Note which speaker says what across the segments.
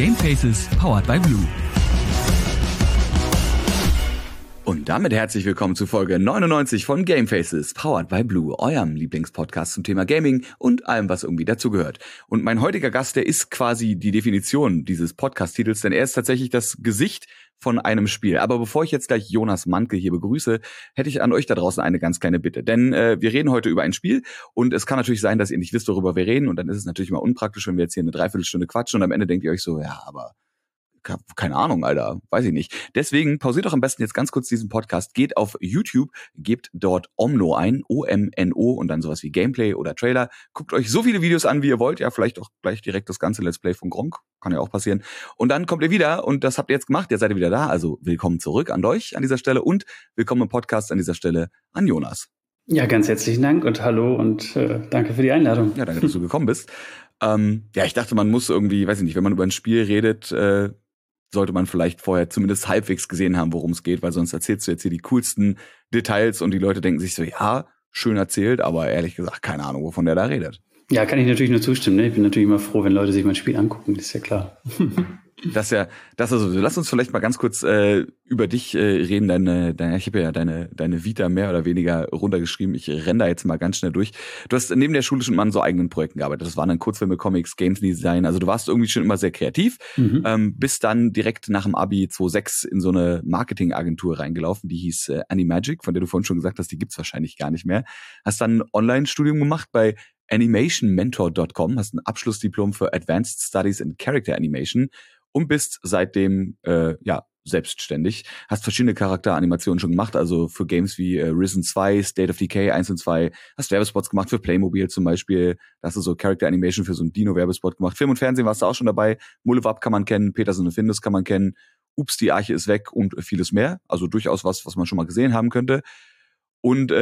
Speaker 1: Gamefaces, powered by Blue.
Speaker 2: Und damit herzlich willkommen zu Folge 99 von Gamefaces, powered by Blue, eurem Lieblingspodcast zum Thema Gaming und allem, was irgendwie dazugehört. Und mein heutiger Gast, der ist quasi die Definition dieses Podcast-Titels, denn er ist tatsächlich das Gesicht von einem Spiel. Aber bevor ich jetzt gleich Jonas Mantke hier begrüße, hätte ich an euch da draußen eine ganz kleine Bitte. Denn wir reden heute über ein Spiel und es kann natürlich sein, dass ihr nicht wisst, worüber wir reden. Und dann ist es natürlich mal unpraktisch, wenn wir jetzt hier eine Dreiviertelstunde quatschen und am Ende denkt ihr euch so, ja, aber keine Ahnung, Alter, weiß ich nicht. Deswegen pausiert doch am besten jetzt ganz kurz diesen Podcast, geht auf YouTube, gebt dort Omno ein, O-M-N-O und dann sowas wie Gameplay oder Trailer. Guckt euch so viele Videos an, wie ihr wollt. Ja, vielleicht auch gleich direkt das ganze Let's Play von Gronkh. Kann ja auch passieren. Und dann kommt ihr wieder und das habt ihr jetzt gemacht. Jetzt seid ihr wieder da. Also willkommen zurück an euch an dieser Stelle und willkommen im Podcast an dieser Stelle an Jonas.
Speaker 3: Ja, ganz herzlichen Dank und hallo und danke für die Einladung.
Speaker 2: Ja, danke, dass du gekommen bist. Ja, ich dachte, man muss irgendwie, weiß ich nicht, wenn man über ein Spiel redet, sollte man vielleicht vorher zumindest halbwegs gesehen haben, worum es geht, weil sonst erzählst du jetzt hier die coolsten Details und die Leute denken sich so, ja, schön erzählt, aber ehrlich gesagt, keine Ahnung, wovon der da redet.
Speaker 3: Ja, kann ich natürlich nur zustimmen. Ne? Ich bin natürlich immer froh, wenn Leute sich mein Spiel angucken, das ist ja klar.
Speaker 2: Das also, lass uns vielleicht mal ganz kurz über dich reden. Ich habe ja deine Vita mehr oder weniger runtergeschrieben. Ich renne da jetzt mal ganz schnell durch. Du hast neben der Schule schon mal an so eigenen Projekten gearbeitet. Das waren dann Kurzfilme, Comics, Games Design. Also du warst irgendwie schon immer sehr kreativ. Bist dann direkt nach dem Abi 2006 in so eine Marketingagentur reingelaufen, die hieß Animagic, von der du vorhin schon gesagt hast, die gibt's wahrscheinlich gar nicht mehr. Hast dann ein Online-Studium gemacht bei animationmentor.com, hast ein Abschlussdiplom für Advanced Studies in Character Animation und bist seitdem selbstständig. Hast verschiedene Charakteranimationen schon gemacht, also für Games wie Risen 2, State of Decay 1 und 2. Hast Werbespots gemacht für Playmobil zum Beispiel. Da hast du so Character Animation für so einen Dino-Werbespot gemacht. Film und Fernsehen warst du auch schon dabei. Mullewab kann man kennen, Peterson und Findus kann man kennen. Ups, die Arche ist weg und vieles mehr. Also durchaus was man schon mal gesehen haben könnte. Und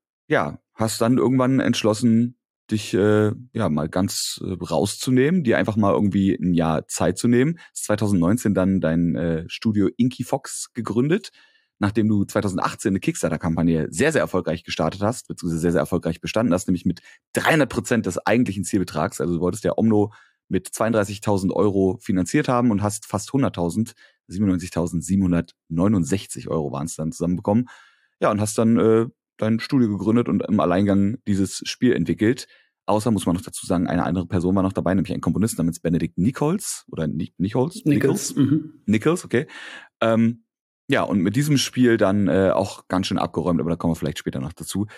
Speaker 2: hast dann irgendwann entschlossen, dich mal ganz rauszunehmen, dir einfach mal irgendwie ein Jahr Zeit zu nehmen. 2019 dann dein Studio Inky Fox gegründet, nachdem du 2018 eine Kickstarter-Kampagne sehr, sehr erfolgreich gestartet hast, beziehungsweise sehr, sehr erfolgreich bestanden hast, nämlich mit 300% des eigentlichen Zielbetrags. Also du wolltest ja Omno mit 32.000 Euro finanziert haben und hast fast 100.000, 97.769 Euro waren es dann zusammenbekommen. Ja, und hast dann dein Studio gegründet und im Alleingang dieses Spiel entwickelt. Außer, muss man noch dazu sagen, eine andere Person war noch dabei, nämlich ein Komponist namens Benedict Nichols. Oder Nichols? Nichols, okay. Und mit diesem Spiel dann auch ganz schön abgeräumt, aber da kommen wir vielleicht später noch dazu.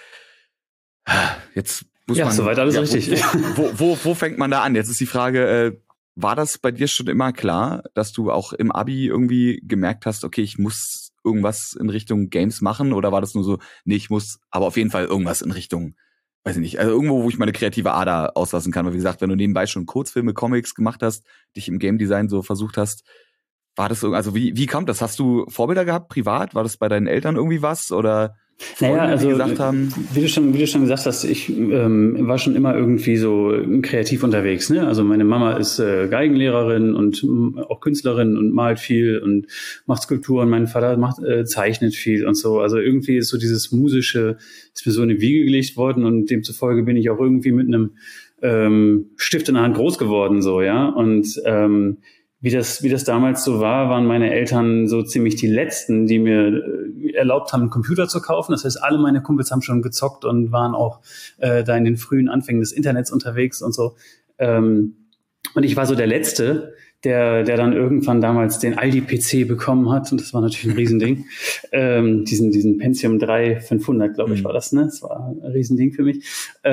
Speaker 2: Jetzt muss man...
Speaker 3: soweit alles richtig.
Speaker 2: Wo fängt man da an? Jetzt ist die Frage, war das bei dir schon immer klar, dass du auch im Abi irgendwie gemerkt hast, okay, ich muss irgendwas in Richtung Games machen, oder war das nur so, nee, ich muss aber auf jeden Fall irgendwas in Richtung, weiß ich nicht, also irgendwo, wo ich meine kreative Ader auslassen kann, weil wie gesagt, wenn du nebenbei schon Kurzfilme, Comics gemacht hast, dich im Game Design so versucht hast, war das so, also wie kommt das? Hast du Vorbilder gehabt, privat? War das bei deinen Eltern irgendwie was, oder Freunde,
Speaker 3: also
Speaker 2: die gesagt haben?
Speaker 3: Wie du schon gesagt hast, ich war schon immer irgendwie so kreativ unterwegs. Ne? Also meine Mama ist Geigenlehrerin und auch Künstlerin und malt viel und macht Skulpturen. Mein Vater zeichnet viel und so. Also irgendwie ist so dieses Musische, ist mir so in die Wiege gelegt worden und demzufolge bin ich auch irgendwie mit einem Stift in der Hand groß geworden, so, ja. Und wie das damals so war, waren meine Eltern so ziemlich die Letzten, die mir erlaubt haben, einen Computer zu kaufen. Das heißt, alle meine Kumpels haben schon gezockt und waren auch da in den frühen Anfängen des Internets unterwegs und so. Und ich war so der Letzte, der dann irgendwann damals den Aldi-PC bekommen hat. Und das war natürlich ein Riesending. Diesen Pentium 3 500, glaube ich, war das, ne? Das war ein Riesending für mich.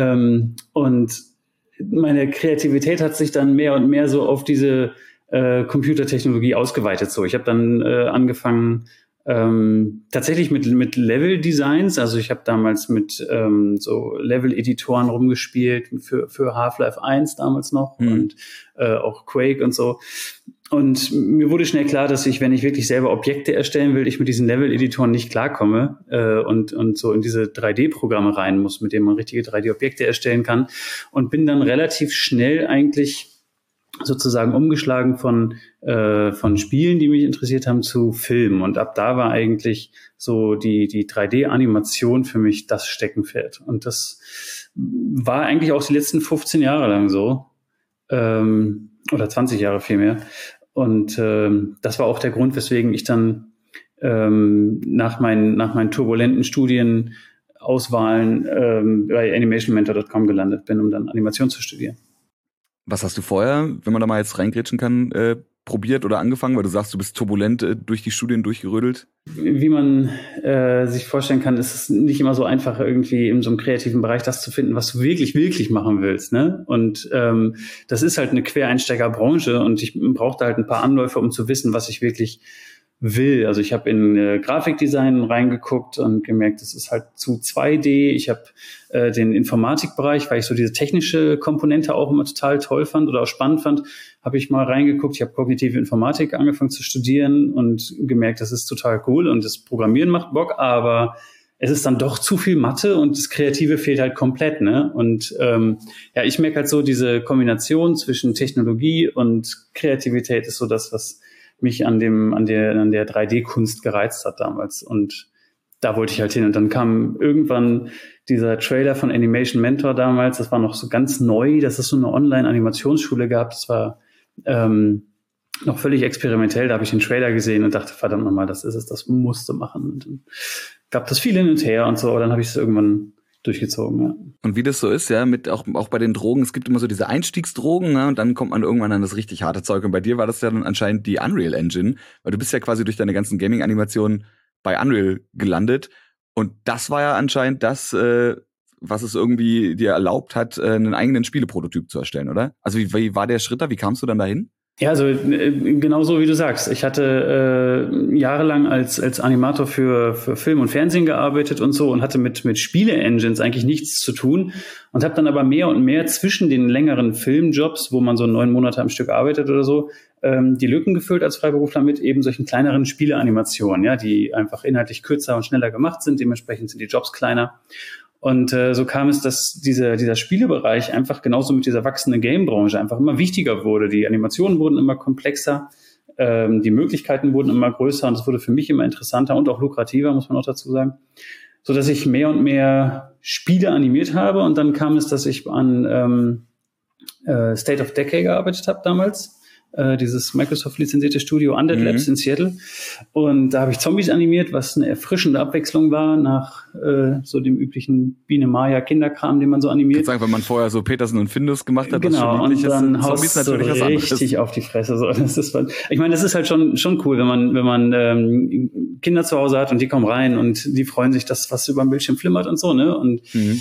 Speaker 3: Und meine Kreativität hat sich dann mehr und mehr so auf diese Computertechnologie ausgeweitet. So, ich habe dann angefangen tatsächlich mit Level-Designs. Also ich habe damals mit so Level-Editoren rumgespielt für Half-Life 1 damals noch und auch Quake und so. Und mir wurde schnell klar, dass ich, wenn ich wirklich selber Objekte erstellen will, ich mit diesen Level-Editoren nicht klarkomme und so in diese 3D-Programme rein muss, mit denen man richtige 3D-Objekte erstellen kann. Und bin dann relativ schnell eigentlich sozusagen umgeschlagen von Spielen, die mich interessiert haben, zu Filmen. Und ab da war eigentlich so die 3D-Animation für mich das Steckenpferd. Und das war eigentlich auch die letzten 15 Jahre lang so. Oder 20 Jahre vielmehr. Und das war auch der Grund, weswegen ich dann nach meinen turbulenten Studienauswahlen bei animationmentor.com gelandet bin, um dann Animation zu studieren.
Speaker 2: Was hast du vorher, wenn man da mal jetzt reingrätschen kann, probiert oder angefangen? Weil du sagst, du bist turbulent durch die Studien durchgerödelt.
Speaker 3: Wie man sich vorstellen kann, ist es nicht immer so einfach, irgendwie in so einem kreativen Bereich das zu finden, was du wirklich, wirklich machen willst. Ne? Und das ist halt eine Quereinsteigerbranche und ich brauchte halt ein paar Anläufe, um zu wissen, was ich wirklich will. Also ich habe in Grafikdesign reingeguckt und gemerkt, das ist halt zu 2D. Ich habe den Informatikbereich, weil ich so diese technische Komponente auch immer total toll fand oder auch spannend fand, habe ich mal reingeguckt. Ich habe kognitive Informatik angefangen zu studieren und gemerkt, das ist total cool und das Programmieren macht Bock, aber es ist dann doch zu viel Mathe und das Kreative fehlt halt komplett, ne? Und ich merke halt so, diese Kombination zwischen Technologie und Kreativität ist so das, was mich an der 3D-Kunst gereizt hat damals. Und da wollte ich halt hin. Und dann kam irgendwann dieser Trailer von Animation Mentor damals. Das war noch so ganz neu, dass es so eine Online-Animationsschule gab. Das war noch völlig experimentell. Da habe ich den Trailer gesehen und dachte, verdammt nochmal, das ist es, das musste machen. Und dann gab das viel hin und her und so. Aber dann habe ich es irgendwann durchgezogen, ja. Und
Speaker 2: wie das so ist, ja, mit auch bei den Drogen, es gibt immer so diese Einstiegsdrogen, ne, und dann kommt man irgendwann an das richtig harte Zeug. Und bei dir war das ja dann anscheinend die Unreal Engine, weil du bist ja quasi durch deine ganzen Gaming-Animationen bei Unreal gelandet. Und das war ja anscheinend das, was es irgendwie dir erlaubt hat, einen eigenen Spieleprototyp zu erstellen, oder? Also wie war der Schritt da? Wie kamst du dann dahin?
Speaker 3: Ja, also genau so wie du sagst. Ich hatte jahrelang als Animator für Film und Fernsehen gearbeitet und so und hatte mit Spiele-Engines eigentlich nichts zu tun und habe dann aber mehr und mehr zwischen den längeren Filmjobs, wo man so 9 Monate am Stück arbeitet oder so, die Lücken gefüllt als Freiberufler mit eben solchen kleineren Spiele-Animationen, ja, die einfach inhaltlich kürzer und schneller gemacht sind. Dementsprechend sind die Jobs kleiner. Und so kam es, dass dieser Spielebereich einfach genauso mit dieser wachsenden Game-Branche einfach immer wichtiger wurde. Die Animationen wurden immer komplexer, die Möglichkeiten wurden immer größer und es wurde für mich immer interessanter und auch lukrativer, muss man auch dazu sagen, so dass ich mehr und mehr Spiele animiert habe. Und dann kam es, dass ich an State of Decay gearbeitet habe damals. Dieses Microsoft-lizenzierte Studio Undead Labs in Seattle. Und da habe ich Zombies animiert, was eine erfrischende Abwechslung war nach so dem üblichen Biene-Maya-Kinderkram, den man so animiert.
Speaker 2: Ich kann sagen, wenn man vorher so Petersen und Findus gemacht hat,
Speaker 3: genau,
Speaker 2: was schon
Speaker 3: und dann
Speaker 2: Zombies
Speaker 3: haust du
Speaker 2: natürlich was anderes.
Speaker 3: Richtig auf die Fresse. So. Ich meine, das ist halt schon cool, wenn man Kinder zu Hause hat und die kommen rein und die freuen sich, dass was über dem Bildschirm flimmert und so. Ne? Und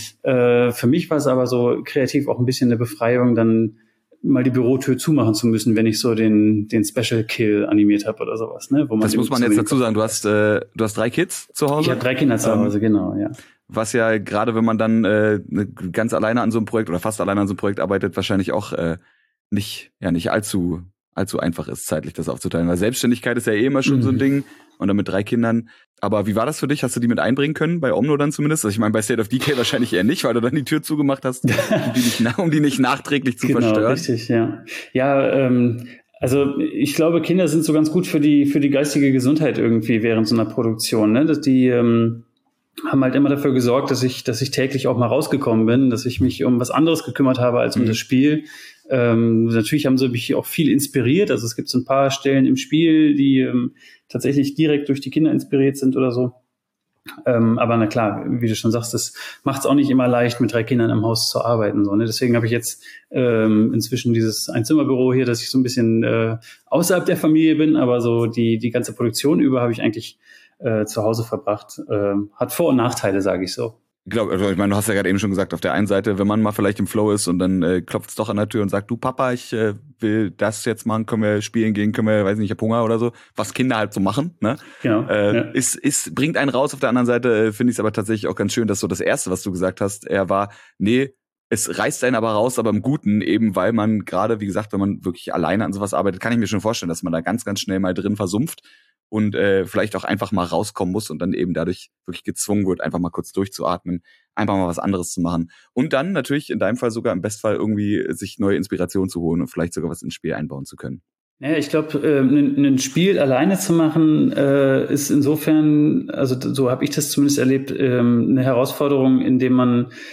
Speaker 3: für mich war es aber so kreativ auch ein bisschen eine Befreiung, dann mal die Bürotür zumachen zu müssen, wenn ich so den Special Kill animiert habe oder sowas. Ne? Wo man
Speaker 2: das muss man jetzt dazu sagen, du hast 3 Kids zu Hause?
Speaker 3: Ich habe 3 Kinder zu Hause, genau, ja.
Speaker 2: Was ja gerade, wenn man dann ganz alleine an so einem Projekt oder fast alleine an so einem Projekt arbeitet, wahrscheinlich auch nicht allzu einfach ist, zeitlich das aufzuteilen. Weil Selbstständigkeit ist ja immer schon so ein Ding und dann mit 3 Kindern. Aber wie war das für dich? Hast du die mit einbringen können, bei Omno dann zumindest? Also ich meine, bei State of Decay wahrscheinlich eher nicht, weil du dann die Tür zugemacht hast, um die nicht nachträglich zu verstören.
Speaker 3: Genau, richtig, ja. Ja, also ich glaube, Kinder sind so ganz gut für die geistige Gesundheit irgendwie während so einer Produktion. Ne? Die haben halt immer dafür gesorgt, dass ich täglich auch mal rausgekommen bin, dass ich mich um was anderes gekümmert habe als um das Spiel. Natürlich haben sie mich auch viel inspiriert. Also es gibt so ein paar Stellen im Spiel, die tatsächlich direkt durch die Kinder inspiriert sind oder so. Aber na klar, wie du schon sagst, das macht es auch nicht immer leicht, mit 3 Kindern im Haus zu arbeiten. So, ne? Deswegen habe ich jetzt inzwischen dieses Einzimmerbüro hier, dass ich so ein bisschen außerhalb der Familie bin, aber so die ganze Produktion über habe ich eigentlich zu Hause verbracht. Hat Vor- und Nachteile, sage ich so.
Speaker 2: Ich meine, du hast ja gerade eben schon gesagt, auf der einen Seite, wenn man mal vielleicht im Flow ist und dann klopft es doch an der Tür und sagt, du Papa, ich will das jetzt machen, können wir spielen gehen, weiß nicht, ich hab Hunger oder so, was Kinder halt so machen, ne?
Speaker 3: Genau.
Speaker 2: Bringt einen raus. Auf der anderen Seite finde ich es aber tatsächlich auch ganz schön, dass so das Erste, was du gesagt hast, es reißt einen aber raus, aber im Guten, eben weil man gerade, wie gesagt, wenn man wirklich alleine an sowas arbeitet, kann ich mir schon vorstellen, dass man da ganz, ganz schnell mal drin versumpft und vielleicht auch einfach mal rauskommen muss und dann eben dadurch wirklich gezwungen wird, einfach mal kurz durchzuatmen, einfach mal was anderes zu machen. Und dann natürlich in deinem Fall sogar im Bestfall irgendwie sich neue Inspiration zu holen und vielleicht sogar was ins Spiel einbauen zu können.
Speaker 3: Ja, ich glaube, ein Spiel alleine zu machen, ist insofern, also so habe ich das zumindest erlebt, eine Herausforderung, indem man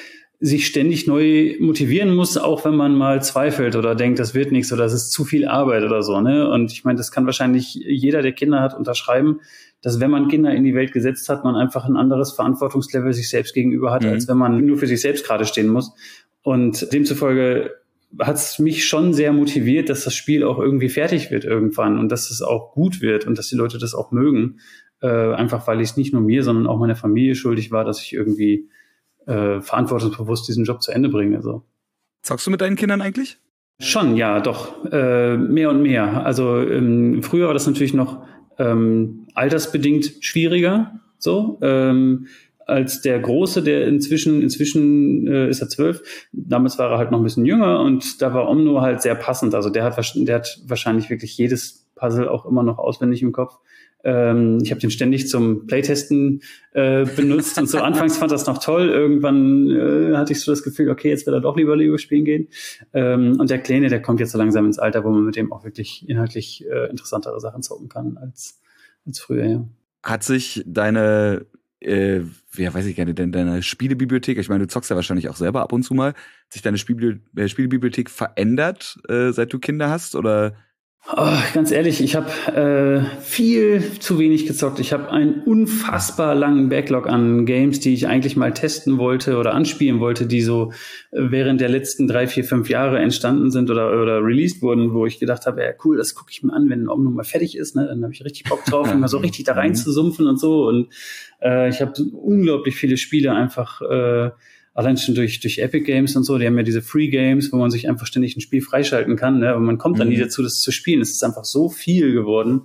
Speaker 3: sich ständig neu motivieren muss, auch wenn man mal zweifelt oder denkt, das wird nichts oder das ist zu viel Arbeit oder so, ne? Und ich meine, das kann wahrscheinlich jeder, der Kinder hat, unterschreiben, dass wenn man Kinder in die Welt gesetzt hat, man einfach ein anderes Verantwortungslevel sich selbst gegenüber hat, als wenn man nur für sich selbst gerade stehen muss. Und demzufolge hat es mich schon sehr motiviert, dass das Spiel auch irgendwie fertig wird irgendwann und dass es auch gut wird und dass die Leute das auch mögen. Einfach weil ich es nicht nur mir, sondern auch meiner Familie schuldig war, dass ich irgendwie verantwortungsbewusst diesen Job zu Ende bringe. So.
Speaker 2: Zockst du mit deinen Kindern eigentlich?
Speaker 3: Schon, ja, doch. Mehr und mehr. Also früher war das natürlich noch altersbedingt schwieriger, so. Als der Große, der inzwischen ist er 12. Damals war er halt noch ein bisschen jünger und da war Omno halt sehr passend. Also der hat wahrscheinlich wirklich jedes Puzzle auch immer noch auswendig im Kopf. Ich habe den ständig zum Playtesten benutzt und so. Anfangs fand das noch toll. Irgendwann hatte ich so das Gefühl, okay, jetzt will er doch lieber Lego spielen gehen. Und der Kleine, der kommt jetzt so langsam ins Alter, wo man mit dem auch wirklich inhaltlich interessantere Sachen zocken kann als früher. Ja.
Speaker 2: Hat sich deine weiß ich gerne, denn deine Spielebibliothek, ich meine, du zockst ja wahrscheinlich auch selber ab und zu mal, hat sich deine Spielebibliothek verändert, seit du Kinder hast, oder?
Speaker 3: Oh, ganz ehrlich, ich habe viel zu wenig gezockt. Ich habe einen unfassbar langen Backlog an Games, die ich eigentlich mal testen wollte oder anspielen wollte, die so während der letzten 3, 4, 5 Jahre entstanden sind oder released wurden, wo ich gedacht habe, ja cool, das gucke ich mir an, wenn Omno mal fertig ist, ne? Dann habe ich richtig Bock drauf, immer so richtig da rein zu sumpfen und so. Und ich habe unglaublich viele Spiele einfach allein schon durch Epic Games und so, die haben ja diese Free Games, wo man sich einfach ständig ein Spiel freischalten kann, ne? Aber man kommt dann nie dazu, das zu spielen. Es ist einfach so viel geworden,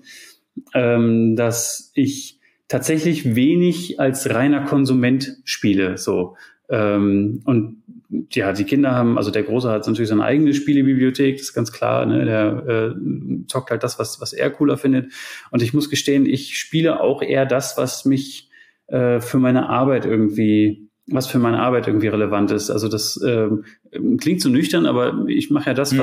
Speaker 3: dass ich tatsächlich wenig als reiner Konsument spiele, so. Und ja, die Kinder haben, also der Große hat natürlich seine eigene Spielebibliothek, das ist ganz klar, ne? Der zockt halt das, was er cooler findet. Und ich muss gestehen, ich spiele auch eher das, was für meine Arbeit irgendwie relevant ist. Also das klingt so nüchtern, aber ich mache ja das,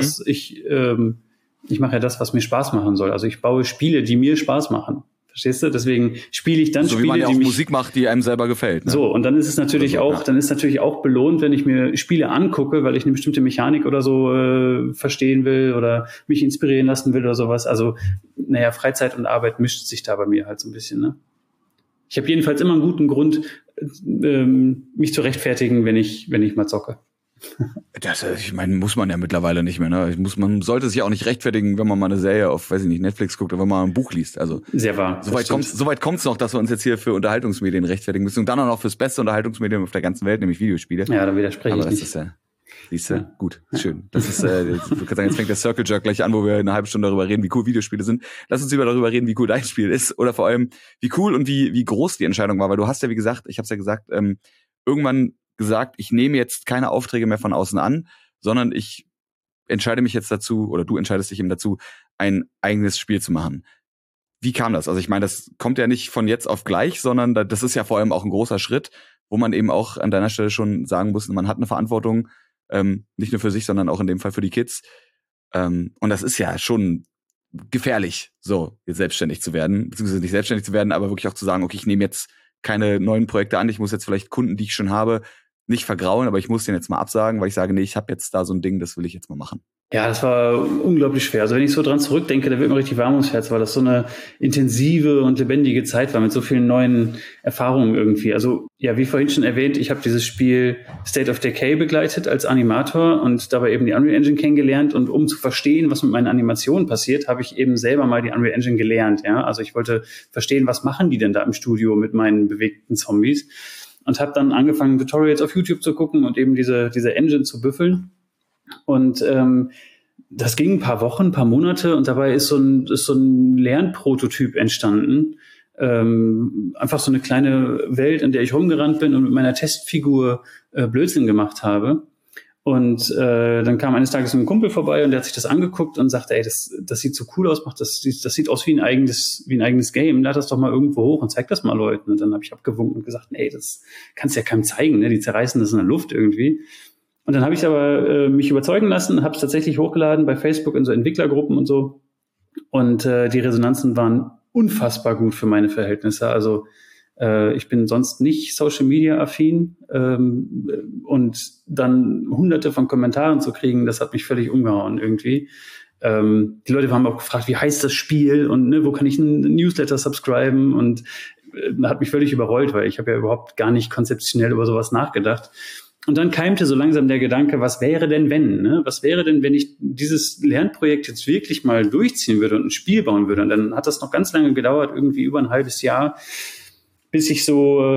Speaker 3: was mir Spaß machen soll. Also ich baue Spiele, die mir Spaß machen. Verstehst du? Deswegen spiele ich dann
Speaker 2: so
Speaker 3: Spiele,
Speaker 2: wie man ja auch Musik macht, die einem selber gefällt. Ne?
Speaker 3: So, und dann ist es natürlich dann ist natürlich auch belohnt, wenn ich mir Spiele angucke, weil ich eine bestimmte Mechanik oder so verstehen will oder mich inspirieren lassen will oder sowas. Also, naja, Freizeit und Arbeit mischt sich da bei mir halt so ein bisschen, ne? Ich habe jedenfalls immer einen guten Grund, mich zu rechtfertigen, wenn ich mal zocke.
Speaker 2: Ich meine, muss man ja mittlerweile nicht mehr. Ne? Man sollte sich auch nicht rechtfertigen, wenn man mal eine Serie auf, weiß ich nicht, Netflix guckt oder wenn man mal ein Buch liest. Also
Speaker 3: sehr wahr.
Speaker 2: Soweit kommt's noch, dass wir uns jetzt hier für Unterhaltungsmedien rechtfertigen müssen und dann auch noch fürs beste Unterhaltungsmedium auf der ganzen Welt, nämlich Videospiele.
Speaker 3: Ja, da widerspreche ich nicht.
Speaker 2: Das ist ja, siehst du? Ja. Gut, schön. Das ist, ich würde sagen, jetzt fängt der Circle Jerk gleich an, wo wir eine halbe Stunde darüber reden, wie cool Videospiele sind. Lass uns lieber darüber reden, wie cool dein Spiel ist oder vor allem, wie cool und wie groß die Entscheidung war, weil du hast ja, wie gesagt, ich habe es ja gesagt, irgendwann gesagt, ich nehme jetzt keine Aufträge mehr von außen an, sondern ich entscheide mich jetzt dazu, oder du entscheidest dich eben dazu, ein eigenes Spiel zu machen. Wie kam das? Also ich meine, das kommt ja nicht von jetzt auf gleich, sondern das ist ja vor allem auch ein großer Schritt, wo man eben auch an deiner Stelle schon sagen muss, man hat eine Verantwortung, nicht nur für sich, sondern auch in dem Fall für die Kids. Und das ist ja schon gefährlich, so jetzt selbstständig zu werden, beziehungsweise nicht selbstständig zu werden, aber wirklich auch zu sagen, okay, ich nehme jetzt keine neuen Projekte an, ich muss jetzt vielleicht Kunden, die ich schon habe, nicht vergrauen, aber ich muss den jetzt mal absagen, weil ich sage, nee, ich habe jetzt da so ein Ding, das will ich jetzt mal machen.
Speaker 3: Ja, das war unglaublich schwer. Also wenn ich so dran zurückdenke, da wird mir richtig warm ums Herz, weil das so eine intensive und lebendige Zeit war mit so vielen neuen Erfahrungen irgendwie. Also ja, wie vorhin schon erwähnt, ich habe dieses Spiel State of Decay begleitet als Animator und dabei eben die Unreal Engine kennengelernt. Und um zu verstehen, was mit meinen Animationen passiert, habe ich eben selber mal die Unreal Engine gelernt. Ja, also ich wollte verstehen, was machen die denn da im Studio mit meinen bewegten Zombies? Und habe dann angefangen, Tutorials auf YouTube zu gucken und eben diese Engine zu büffeln. Und das ging ein paar Wochen, ein paar Monate und dabei ist so ein Lernprototyp entstanden. Einfach so eine kleine Welt, in der ich rumgerannt bin und mit meiner Testfigur Blödsinn gemacht habe. Und dann kam eines Tages ein Kumpel vorbei und der hat sich das angeguckt und sagte, ey, das sieht so cool aus, das sieht aus wie ein eigenes Game, lad das doch mal irgendwo hoch und zeig das mal Leuten. Und dann habe ich abgewunken und gesagt, ey, das kannst du ja keinem zeigen, ne? Die zerreißen das in der Luft irgendwie. Und dann habe ich aber mich überzeugen lassen, habe es tatsächlich hochgeladen bei Facebook in so Entwicklergruppen und so. Und die Resonanzen waren unfassbar gut für meine Verhältnisse. Also Ich bin sonst nicht Social-Media-affin und dann hunderte von Kommentaren zu kriegen, das hat mich völlig umgehauen irgendwie. Die Leute haben auch gefragt, wie heißt das Spiel und wo kann ich einen Newsletter subscriben, und hat mich völlig überrollt, weil ich habe ja überhaupt gar nicht konzeptionell über sowas nachgedacht. Und dann keimte so langsam der Gedanke, was wäre denn, wenn? Ne? Was wäre denn, wenn ich dieses Lernprojekt jetzt wirklich mal durchziehen würde und ein Spiel bauen würde? Und dann hat das noch ganz lange gedauert, irgendwie über ein halbes Jahr, bis ich so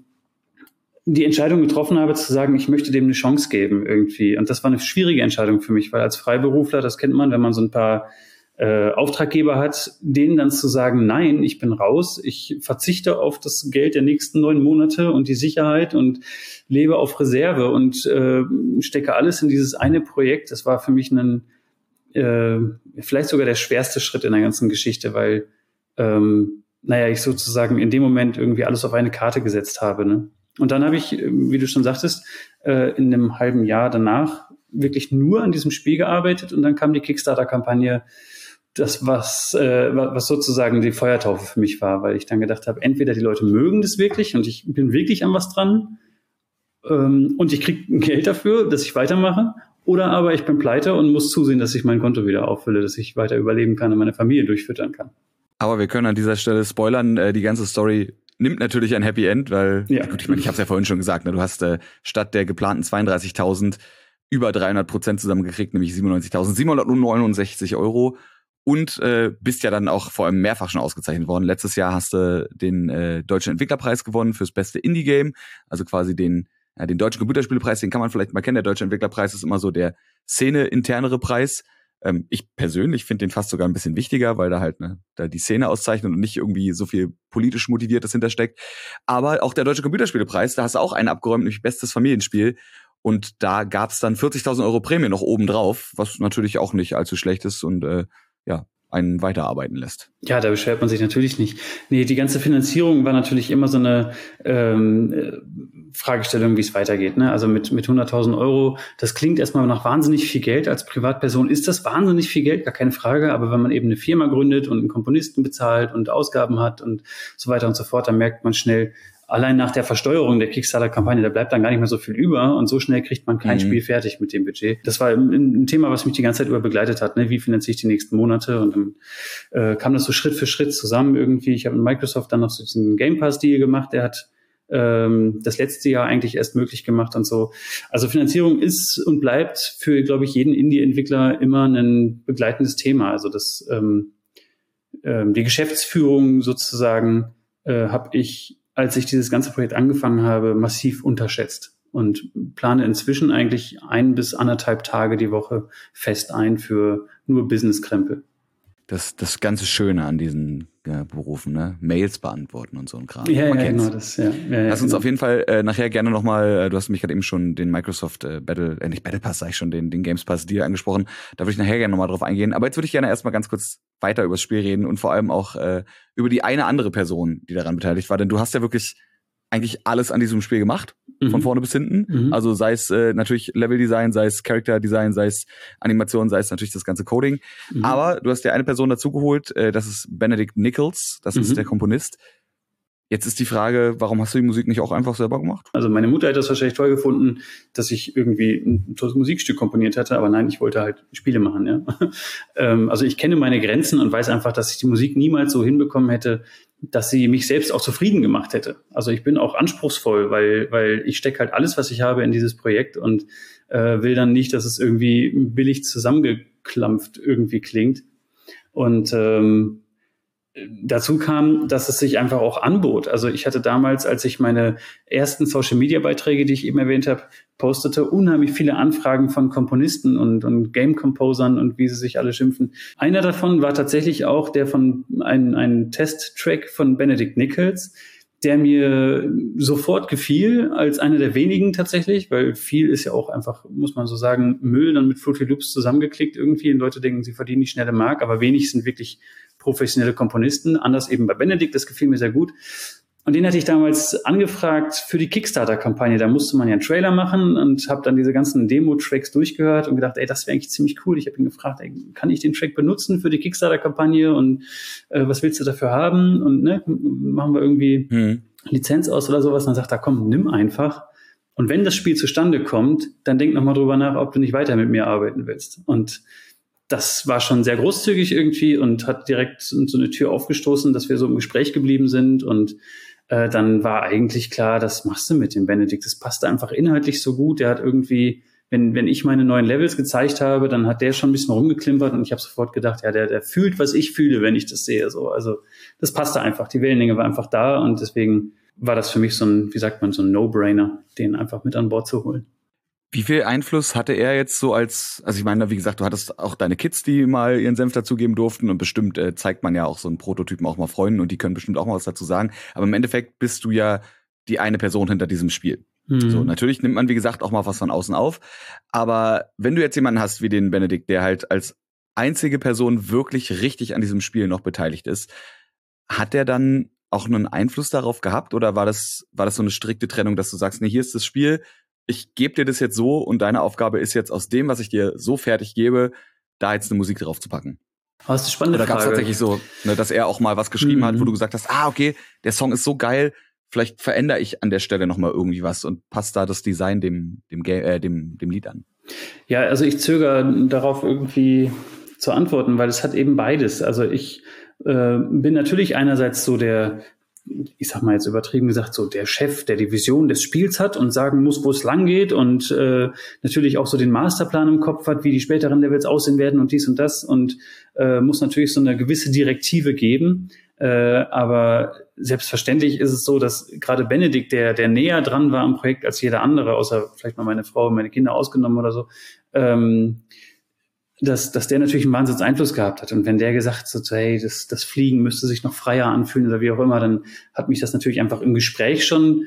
Speaker 3: die Entscheidung getroffen habe, zu sagen, ich möchte dem eine Chance geben irgendwie. Und das war eine schwierige Entscheidung für mich, weil als Freiberufler, das kennt man, wenn man so ein paar Auftraggeber hat, denen dann zu sagen, nein, ich bin raus, ich verzichte auf das Geld der nächsten 9 Monate und die Sicherheit und lebe auf Reserve und stecke alles in dieses eine Projekt. Das war für mich vielleicht sogar der schwerste Schritt in der ganzen Geschichte, weil ich sozusagen in dem Moment irgendwie alles auf eine Karte gesetzt habe. Ne? Und dann habe ich, wie du schon sagtest, in einem halben Jahr danach wirklich nur an diesem Spiel gearbeitet, und dann kam die Kickstarter-Kampagne, das, was sozusagen die Feuertaufe für mich war, weil ich dann gedacht habe, entweder die Leute mögen das wirklich und ich bin wirklich an was dran und ich kriege Geld dafür, dass ich weitermache, oder aber ich bin pleite und muss zusehen, dass ich mein Konto wieder auffülle, dass ich weiter überleben kann und meine Familie durchfüttern kann.
Speaker 2: Aber wir können an dieser Stelle spoilern, die ganze Story nimmt natürlich ein Happy End, weil, gut, ich meine, ich habe es ja vorhin schon gesagt, ne, du hast statt der geplanten 32.000 über 300% zusammengekriegt, nämlich 97.769 € und bist ja dann auch vor allem mehrfach schon ausgezeichnet worden. Letztes Jahr hast du den Deutschen Entwicklerpreis gewonnen fürs beste Indie-Game, also quasi den Deutschen Computerspielepreis, den kann man vielleicht mal kennen. Der Deutsche Entwicklerpreis ist immer so der Szene-internere Preis. Ich persönlich finde den fast sogar ein bisschen wichtiger, weil da halt da die Szene auszeichnet und nicht irgendwie so viel politisch Motiviertes hintersteckt. Aber auch der Deutsche Computerspielepreis, da hast du auch einen abgeräumt, nämlich bestes Familienspiel. Und da gab's dann 40.000 € Prämie noch oben drauf, was natürlich auch nicht allzu schlecht ist und einen weiterarbeiten lässt.
Speaker 3: Ja, da beschwert man sich natürlich nicht. Nee, die ganze Finanzierung war natürlich immer so eine Fragestellung, wie es weitergeht. Ne? Also mit 100.000 €, das klingt erstmal nach wahnsinnig viel Geld. Als Privatperson ist das wahnsinnig viel Geld, gar keine Frage. Aber wenn man eben eine Firma gründet und einen Komponisten bezahlt und Ausgaben hat und so weiter und so fort, dann merkt man schnell, allein nach der Versteuerung der Kickstarter-Kampagne, da bleibt dann gar nicht mehr so viel über, und so schnell kriegt man kein Spiel fertig mit dem Budget. Das war ein Thema, was mich die ganze Zeit über begleitet hat. Ne? Wie finanziere ich die nächsten Monate? Und dann kam das so Schritt für Schritt zusammen irgendwie. Ich habe mit Microsoft dann noch so diesen Game Pass-Deal gemacht, der hat das letzte Jahr eigentlich erst möglich gemacht und so. Also Finanzierung ist und bleibt für, glaube ich, jeden Indie-Entwickler immer ein begleitendes Thema. Also das die Geschäftsführung sozusagen habe ich, als ich dieses ganze Projekt angefangen habe, massiv unterschätzt und plane inzwischen eigentlich 1 bis 1,5 Tage die Woche fest ein für nur Business-Krempel.
Speaker 2: Das ganze Schöne an diesen Berufen, ne? Mails beantworten und so ein Kram.
Speaker 3: Ja, genau das. Ja,
Speaker 2: Lass uns auf jeden Fall nachher gerne nochmal, du hast mich gerade eben schon den Microsoft nicht Battle Pass, sag ich schon, den Games Pass Deal angesprochen. Da würde ich nachher gerne nochmal drauf eingehen. Aber jetzt würde ich gerne erstmal ganz kurz weiter übers Spiel reden und vor allem auch über die eine andere Person, die daran beteiligt war. Denn du hast ja wirklich eigentlich alles an diesem Spiel gemacht, von vorne bis hinten. Also sei es natürlich Leveldesign, sei es Character Design, sei es Animation, sei es natürlich das ganze Coding. Aber du hast dir eine Person dazugeholt, das ist Benedict Nichols, das ist der Komponist. Jetzt ist die Frage, warum hast du die Musik nicht auch einfach selber gemacht?
Speaker 3: Also meine Mutter hätte das wahrscheinlich toll gefunden, dass ich irgendwie ein tolles Musikstück komponiert hätte, aber nein, ich wollte halt Spiele machen. Ja. Also ich kenne meine Grenzen und weiß einfach, dass ich die Musik niemals so hinbekommen hätte, dass sie mich selbst auch zufrieden gemacht hätte. Also ich bin auch anspruchsvoll, weil ich stecke halt alles, was ich habe, in dieses Projekt und will dann nicht, dass es irgendwie billig zusammengeklampft irgendwie klingt. Und dazu kam, dass es sich einfach auch anbot. Also ich hatte damals, als ich meine ersten Social-Media-Beiträge, die ich eben erwähnt habe, postete, unheimlich viele Anfragen von Komponisten und Game-Composern und wie sie sich alle schimpfen. Einer davon war tatsächlich auch der von ein Test-Track von Benedict Nichols, der mir sofort gefiel, als einer der wenigen tatsächlich, weil viel ist ja auch einfach, muss man so sagen, Müll dann mit Fruity Loops zusammengeklickt irgendwie und Leute denken, sie verdienen die schnelle Mark, aber wenig sind wirklich professionelle Komponisten, anders eben bei Benedict, das gefiel mir sehr gut. Und den hatte ich damals angefragt für die Kickstarter-Kampagne. Da musste man ja einen Trailer machen und habe dann diese ganzen Demo-Tracks durchgehört und gedacht, das wäre eigentlich ziemlich cool. Ich habe ihn gefragt, kann ich den Track benutzen für die Kickstarter-Kampagne und was willst du dafür haben? Und machen wir irgendwie Lizenz aus oder sowas, dann sagt er, komm, nimm einfach. Und wenn das Spiel zustande kommt, dann denk nochmal drüber nach, ob du nicht weiter mit mir arbeiten willst. Und das war schon sehr großzügig irgendwie und hat direkt so eine Tür aufgestoßen, dass wir so im Gespräch geblieben sind. Und dann war eigentlich klar, das machst du mit dem Benedikt. Das passte einfach inhaltlich so gut. Der hat irgendwie, wenn ich meine neuen Levels gezeigt habe, dann hat der schon ein bisschen rumgeklimpert und ich habe sofort gedacht, ja, der fühlt, was ich fühle, wenn ich das sehe. So, also das passte einfach. Die Wellenlänge war einfach da und deswegen war das für mich so ein, wie sagt man, so ein No-Brainer, den einfach mit an Bord zu holen.
Speaker 2: Wie viel Einfluss hatte er jetzt so also ich meine, wie gesagt, du hattest auch deine Kids, die mal ihren Senf dazugeben durften und bestimmt zeigt man ja auch so einen Prototypen auch mal Freunden und die können bestimmt auch mal was dazu sagen. Aber im Endeffekt bist du ja die eine Person hinter diesem Spiel. So, natürlich nimmt man, wie gesagt, auch mal was von außen auf. Aber wenn du jetzt jemanden hast wie den Benedikt, der halt als einzige Person wirklich richtig an diesem Spiel noch beteiligt ist, hat der dann auch einen Einfluss darauf gehabt oder war das so eine strikte Trennung, dass du sagst, nee, hier ist das Spiel, ich gebe dir das jetzt so und deine Aufgabe ist jetzt aus dem, was ich dir so fertig gebe, da jetzt eine Musik drauf zu packen?
Speaker 3: Das ist eine spannende Frage.
Speaker 2: Oder gab es tatsächlich so, ne, dass er auch mal was geschrieben hat, wo du gesagt hast, okay, der Song ist so geil, vielleicht verändere ich an der Stelle noch mal irgendwie was und passt da das Design dem Lied an?
Speaker 3: Ja, also ich zögere darauf irgendwie zu antworten, weil es hat eben beides. Also ich bin natürlich einerseits so der, ich sag mal jetzt übertrieben gesagt, so der Chef, der die Vision des Spiels hat und sagen muss, wo es lang geht und natürlich auch so den Masterplan im Kopf hat, wie die späteren Levels aussehen werden und dies und das und muss natürlich so eine gewisse Direktive geben. Aber selbstverständlich ist es so, dass gerade Benedikt, der näher dran war am Projekt als jeder andere, außer vielleicht mal meine Frau und meine Kinder ausgenommen oder so, dass der natürlich einen Wahnsinns Einfluss gehabt hat. Und wenn der gesagt hat, so, hey, das Fliegen müsste sich noch freier anfühlen oder wie auch immer, dann hat mich das natürlich einfach im Gespräch schon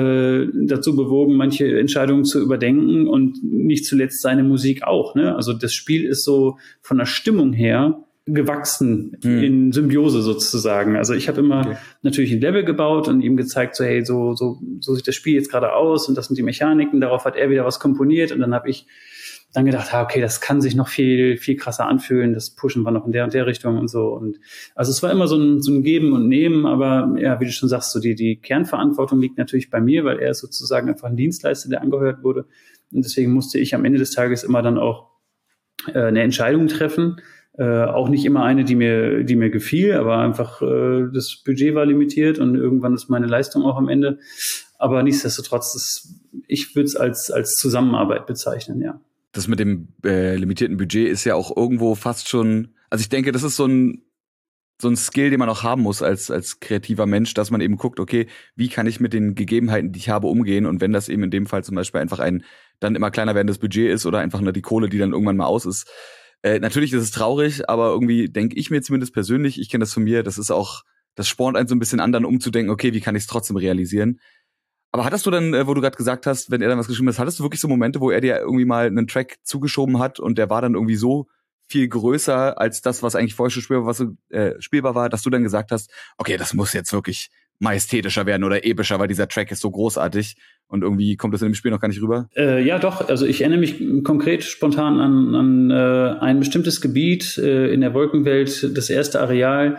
Speaker 3: dazu bewogen, manche Entscheidungen zu überdenken und nicht zuletzt seine Musik auch. Ne? Also das Spiel ist so von der Stimmung her gewachsen in Symbiose sozusagen. Also ich habe immer natürlich ein Level gebaut und ihm gezeigt, so hey, so sieht das Spiel jetzt gerade aus und das sind die Mechaniken. Darauf hat er wieder was komponiert und dann habe ich dann gedacht, okay, das kann sich noch viel, viel krasser anfühlen, das pushen wir noch in der und der Richtung und so. Und also es war immer so ein Geben und Nehmen, aber ja, wie du schon sagst, so die Kernverantwortung liegt natürlich bei mir, weil er ist sozusagen einfach ein Dienstleister, der angehört wurde. Und deswegen musste ich am Ende des Tages immer dann auch eine Entscheidung treffen. Auch nicht immer eine, die mir gefiel, aber einfach das Budget war limitiert und irgendwann ist meine Leistung auch am Ende. Aber nichtsdestotrotz, ich würde es als Zusammenarbeit bezeichnen, ja.
Speaker 2: Das mit dem limitierten Budget ist ja auch irgendwo fast schon, also ich denke, das ist so ein Skill, den man auch haben muss als kreativer Mensch, dass man eben guckt, okay, wie kann ich mit den Gegebenheiten, die ich habe, umgehen und wenn das eben in dem Fall zum Beispiel einfach ein dann immer kleiner werdendes Budget ist oder einfach nur die Kohle, die dann irgendwann mal aus ist. Natürlich ist es traurig, aber irgendwie denke ich mir zumindest persönlich, ich kenne das von mir, das spornt einen so ein bisschen an, dann umzudenken, okay, wie kann ich es trotzdem realisieren? Aber hattest du dann, wo du gerade gesagt hast, wenn er dann was geschrieben hat, hattest du wirklich so Momente, wo er dir irgendwie mal einen Track zugeschoben hat und der war dann irgendwie so viel größer als das, was eigentlich vorher schon spielbar war, dass du dann gesagt hast, okay, das muss jetzt wirklich majestätischer werden oder epischer, weil dieser Track ist so großartig und irgendwie kommt das in dem Spiel noch gar nicht rüber?
Speaker 3: Ja, doch. Also ich erinnere mich konkret spontan an ein bestimmtes Gebiet in der Wolkenwelt, das erste Areal,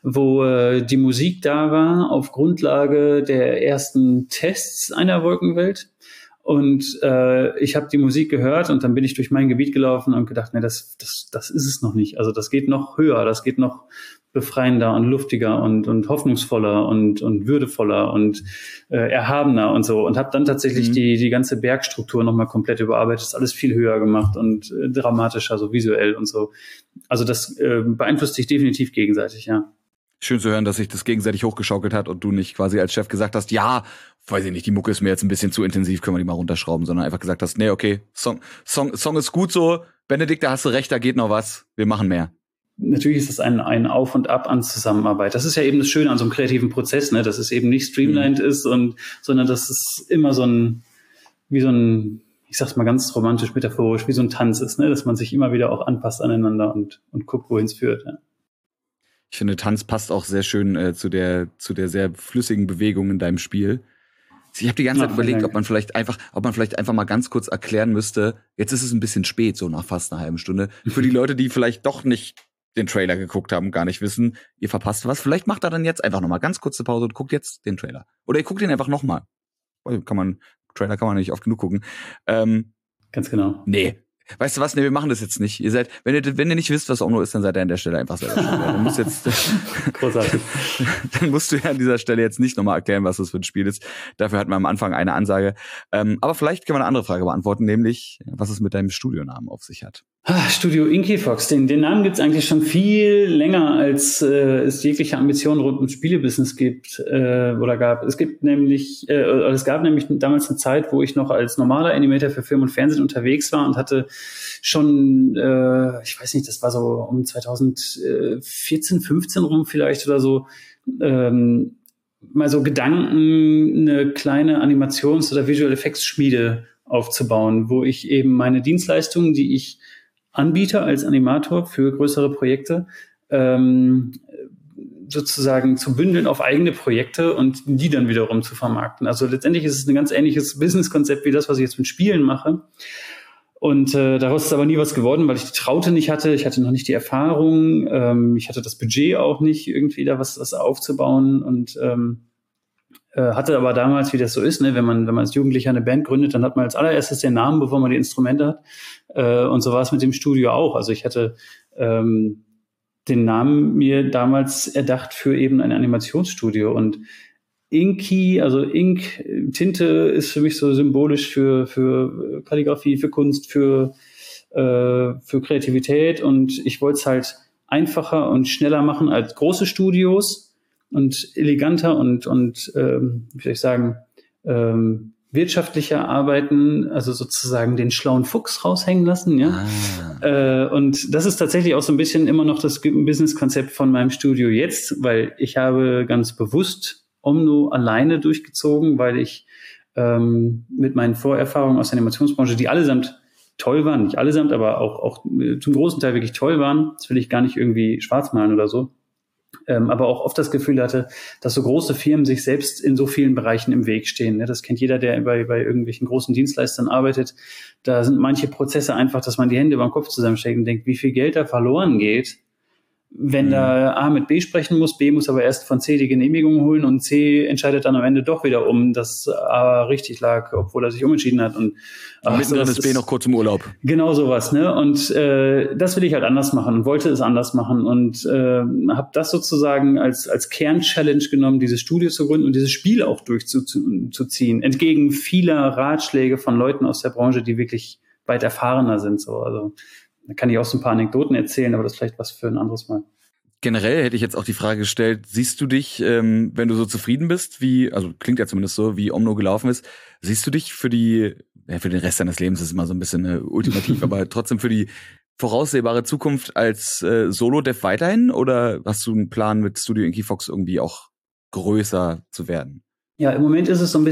Speaker 3: wo die Musik da war auf Grundlage der ersten Tests einer Wolkenwelt. Und ich habe die Musik gehört und dann bin ich durch mein Gebiet gelaufen und gedacht, nee, das ist es noch nicht. Also das geht noch höher, das geht noch befreiender und luftiger und hoffnungsvoller und würdevoller und erhabener und so. Und habe dann tatsächlich die ganze Bergstruktur nochmal komplett überarbeitet, ist alles viel höher gemacht und dramatischer, so visuell und so. Also das beeinflusst sich definitiv gegenseitig, ja.
Speaker 2: Schön zu hören, dass sich das gegenseitig hochgeschaukelt hat und du nicht quasi als Chef gesagt hast, ja, weiß ich nicht, die Mucke ist mir jetzt ein bisschen zu intensiv, können wir die mal runterschrauben, sondern einfach gesagt hast, nee, okay, Song ist gut so, Benedikt, da hast du recht, da geht noch was, wir machen mehr.
Speaker 3: Natürlich ist das ein Auf und Ab an Zusammenarbeit. Das ist ja eben das Schöne an so einem kreativen Prozess, ne, dass es eben nicht streamlined ist sondern dass es immer wie so ein, ich sag's mal ganz romantisch, metaphorisch, wie so ein Tanz ist, ne, dass man sich immer wieder auch anpasst aneinander und guckt, wohin es führt, ja.
Speaker 2: Ich finde, Tanz passt auch sehr schön zu der sehr flüssigen Bewegung in deinem Spiel. Ich habe die ganze Zeit überlegt, ob man vielleicht einfach mal ganz kurz erklären müsste, jetzt ist es ein bisschen spät, so nach fast einer halben Stunde, für die Leute, die vielleicht doch nicht den Trailer geguckt haben, gar nicht wissen, ihr verpasst was. Vielleicht macht er dann jetzt einfach nochmal ganz kurze Pause und guckt jetzt den Trailer. Oder ihr guckt ihn einfach nochmal. Trailer kann man nicht oft genug gucken.
Speaker 3: Ganz genau.
Speaker 2: Nee. Weißt du was? Nee, wir machen das jetzt nicht. Ihr seid, wenn ihr nicht wisst, was Omno ist, dann seid ihr an der Stelle einfach selber schuld. Dann musst jetzt,
Speaker 3: großartig.
Speaker 2: Dann musst du ja an dieser Stelle jetzt nicht nochmal erklären, was das für ein Spiel ist. Dafür hatten wir am Anfang eine Ansage. Aber vielleicht können wir eine andere Frage beantworten, nämlich, was es mit deinem Studionamen auf sich hat.
Speaker 3: Studio Inkyfox, den Namen gibt's eigentlich schon viel länger, als es jegliche Ambitionen rund ums Spielebusiness gibt oder gab. Es gab nämlich damals eine Zeit, wo ich noch als normaler Animator für Film und Fernsehen unterwegs war und hatte schon, ich weiß nicht, das war so um 2014, 15 rum vielleicht oder so, mal so Gedanken, eine kleine Animations- oder Visual Effects Schmiede aufzubauen, wo ich eben meine Dienstleistungen, die ich anbiete als Animator für größere Projekte, sozusagen zu bündeln auf eigene Projekte und die dann wiederum zu vermarkten. Also letztendlich ist es ein ganz ähnliches Businesskonzept wie das, was ich jetzt mit Spielen mache. Und daraus ist aber nie was geworden, weil ich die Traute nicht hatte. Ich hatte noch nicht die Erfahrung. Ich hatte das Budget auch nicht, irgendwie da was aufzubauen. Und hatte aber damals, wie das so ist, ne, wenn man als Jugendlicher eine Band gründet, dann hat man als allererstes den Namen, bevor man die Instrumente hat. Und so war es mit dem Studio auch. Also ich hatte den Namen mir damals erdacht für eben ein Animationsstudio. Und Inky, also Ink, Tinte ist für mich so symbolisch für Kalligrafie, für Kunst, für Kreativität. Und ich wollte es halt einfacher und schneller machen als große Studios und eleganter und wie soll ich sagen, wirtschaftlicher arbeiten, also sozusagen den schlauen Fuchs raushängen lassen, ja. Und das ist tatsächlich auch so ein bisschen immer noch das Businesskonzept von meinem Studio jetzt, weil ich habe ganz bewusst Omno alleine durchgezogen, weil ich mit meinen Vorerfahrungen aus der Animationsbranche, die allesamt toll waren, nicht allesamt, aber auch zum großen Teil wirklich toll waren, das will ich gar nicht irgendwie schwarz malen oder so, aber auch oft das Gefühl hatte, dass so große Firmen sich selbst in so vielen Bereichen im Weg stehen. Das kennt jeder, der bei irgendwelchen großen Dienstleistern arbeitet. Da sind manche Prozesse einfach, dass man die Hände über den Kopf zusammensteckt und denkt, wie viel Geld da verloren geht, wenn da A mit B sprechen muss, B muss aber erst von C die Genehmigung holen und C entscheidet dann am Ende doch wieder dass A richtig lag, obwohl er sich umentschieden hat. Und
Speaker 2: mittendrin ist B noch kurz im Urlaub.
Speaker 3: Genau sowas, ne? Und das will ich halt anders machen und wollte es anders machen und habe das sozusagen als Kernchallenge genommen, dieses Studio zu gründen und dieses Spiel auch durchzuziehen, entgegen vieler Ratschläge von Leuten aus der Branche, die wirklich weit erfahrener sind. So, also da kann ich auch so ein paar Anekdoten erzählen, aber das ist vielleicht was für ein anderes Mal.
Speaker 2: Generell hätte ich jetzt auch die Frage gestellt, siehst du dich, wenn du so zufrieden bist, also klingt ja zumindest so, wie Omno gelaufen ist, siehst du dich für den Rest deines Lebens, ist immer so ein bisschen ultimativ, aber trotzdem für die voraussehbare Zukunft als Solo-Dev weiterhin, oder hast du einen Plan mit Studio Inkyfox irgendwie auch größer zu werden? Ja,
Speaker 3: im Moment ist es so ein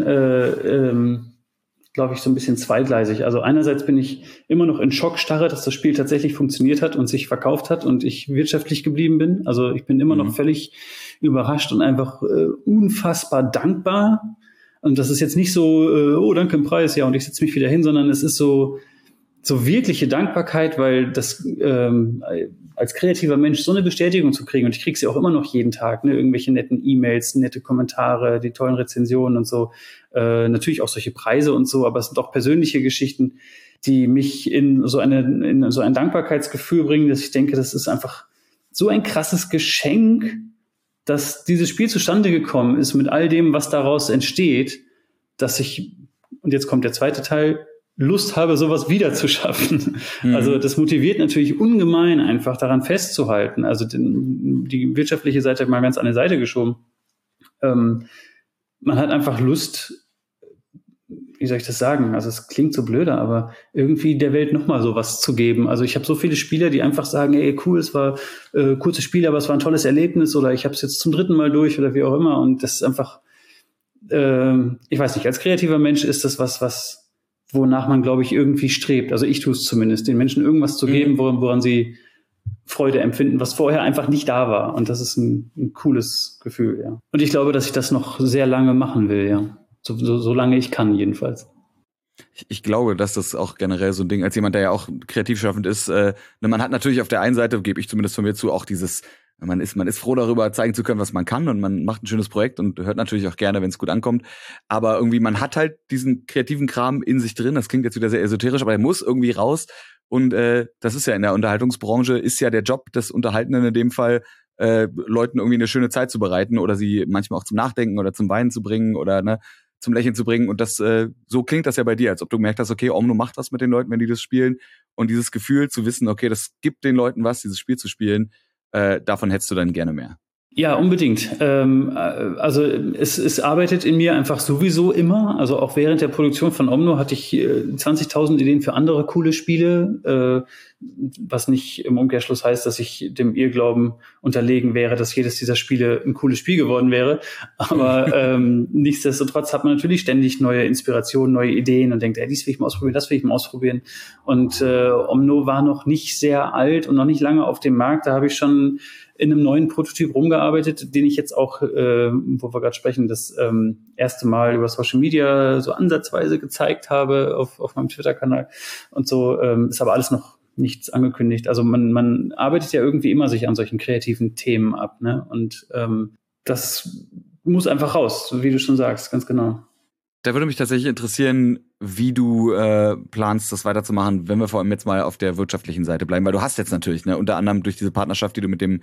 Speaker 3: bisschen glaube ich, so ein bisschen zweigleisig. Also einerseits bin ich immer noch in Schockstarre, dass das Spiel tatsächlich funktioniert hat und sich verkauft hat und ich wirtschaftlich geblieben bin. Also ich bin immer noch völlig überrascht und einfach unfassbar dankbar. Und das ist jetzt nicht so, danke im Preis, ja, und ich setze mich wieder hin, sondern es ist so wirkliche Dankbarkeit, weil das als kreativer Mensch so eine Bestätigung zu kriegen, und ich kriege sie auch immer noch jeden Tag, ne, irgendwelche netten E-Mails, nette Kommentare, die tollen Rezensionen und so, natürlich auch solche Preise und so, aber es sind auch persönliche Geschichten, die mich in so ein Dankbarkeitsgefühl bringen, dass ich denke, das ist einfach so ein krasses Geschenk, dass dieses Spiel zustande gekommen ist mit all dem, was daraus entsteht, dass ich, und jetzt kommt der zweite Teil, Lust habe, sowas wieder zu schaffen. Also das motiviert natürlich ungemein, einfach daran festzuhalten. Also die wirtschaftliche Seite mal ganz an die Seite geschoben. Man hat einfach Lust, wie soll ich das sagen? Also es klingt so blöder, aber irgendwie der Welt nochmal sowas zu geben. Also ich habe so viele Spieler, die einfach sagen, ey, cool, es war kurzes Spiel, aber es war ein tolles Erlebnis, oder ich habe es jetzt zum 3. Mal durch oder wie auch immer. Und das ist einfach, ich weiß nicht, als kreativer Mensch ist das was wonach man, glaube ich, irgendwie strebt. Also ich tue es zumindest, den Menschen irgendwas zu geben, woran sie Freude empfinden, was vorher einfach nicht da war. Und das ist ein cooles Gefühl, ja. Und ich glaube, dass ich das noch sehr lange machen will, ja. So lange ich kann, jedenfalls.
Speaker 2: Ich glaube, dass das auch generell so ein Ding, als jemand, der ja auch kreativ schaffend ist, man hat natürlich auf der einen Seite, gebe ich zumindest von mir zu, auch dieses, man ist froh darüber, zeigen zu können, was man kann und man macht ein schönes Projekt und hört natürlich auch gerne, wenn es gut ankommt. Aber irgendwie, man hat halt diesen kreativen Kram in sich drin. Das klingt jetzt wieder sehr esoterisch, aber er muss irgendwie raus. Und das ist ja in der Unterhaltungsbranche, ist ja der Job des Unterhaltenden in dem Fall, Leuten irgendwie eine schöne Zeit zu bereiten oder sie manchmal auch zum Nachdenken oder zum Weinen zu bringen oder zum Lächeln zu bringen. Und das so klingt das ja bei dir, als ob du gemerkt hast, okay, Omno macht was mit den Leuten, wenn die das spielen. Und dieses Gefühl zu wissen, okay, das gibt den Leuten was, dieses Spiel zu spielen, davon hättest du dann gerne mehr.
Speaker 3: Ja, unbedingt. Also es arbeitet in mir einfach sowieso immer. Also auch während der Produktion von Omno hatte ich 20.000 Ideen für andere coole Spiele, was nicht im Umkehrschluss heißt, dass ich dem Irrglauben unterlegen wäre, dass jedes dieser Spiele ein cooles Spiel geworden wäre. Aber nichtsdestotrotz hat man natürlich ständig neue Inspirationen, neue Ideen und denkt, dies will ich mal ausprobieren, das will ich mal ausprobieren. Und Omno war noch nicht sehr alt und noch nicht lange auf dem Markt. Da habe ich schon in einem neuen Prototyp rumgearbeitet, den ich jetzt auch, wo wir gerade sprechen, das erste Mal über Social Media so ansatzweise gezeigt habe auf meinem Twitter-Kanal und so, ist aber alles noch nichts angekündigt. Also man arbeitet ja irgendwie immer sich an solchen kreativen Themen ab, ne? Und das muss einfach raus, wie du schon sagst, ganz genau.
Speaker 2: Da würde mich tatsächlich interessieren, wie du planst, das weiterzumachen, wenn wir vor allem jetzt mal auf der wirtschaftlichen Seite bleiben, weil du hast jetzt natürlich, unter anderem durch diese Partnerschaft, die du mit dem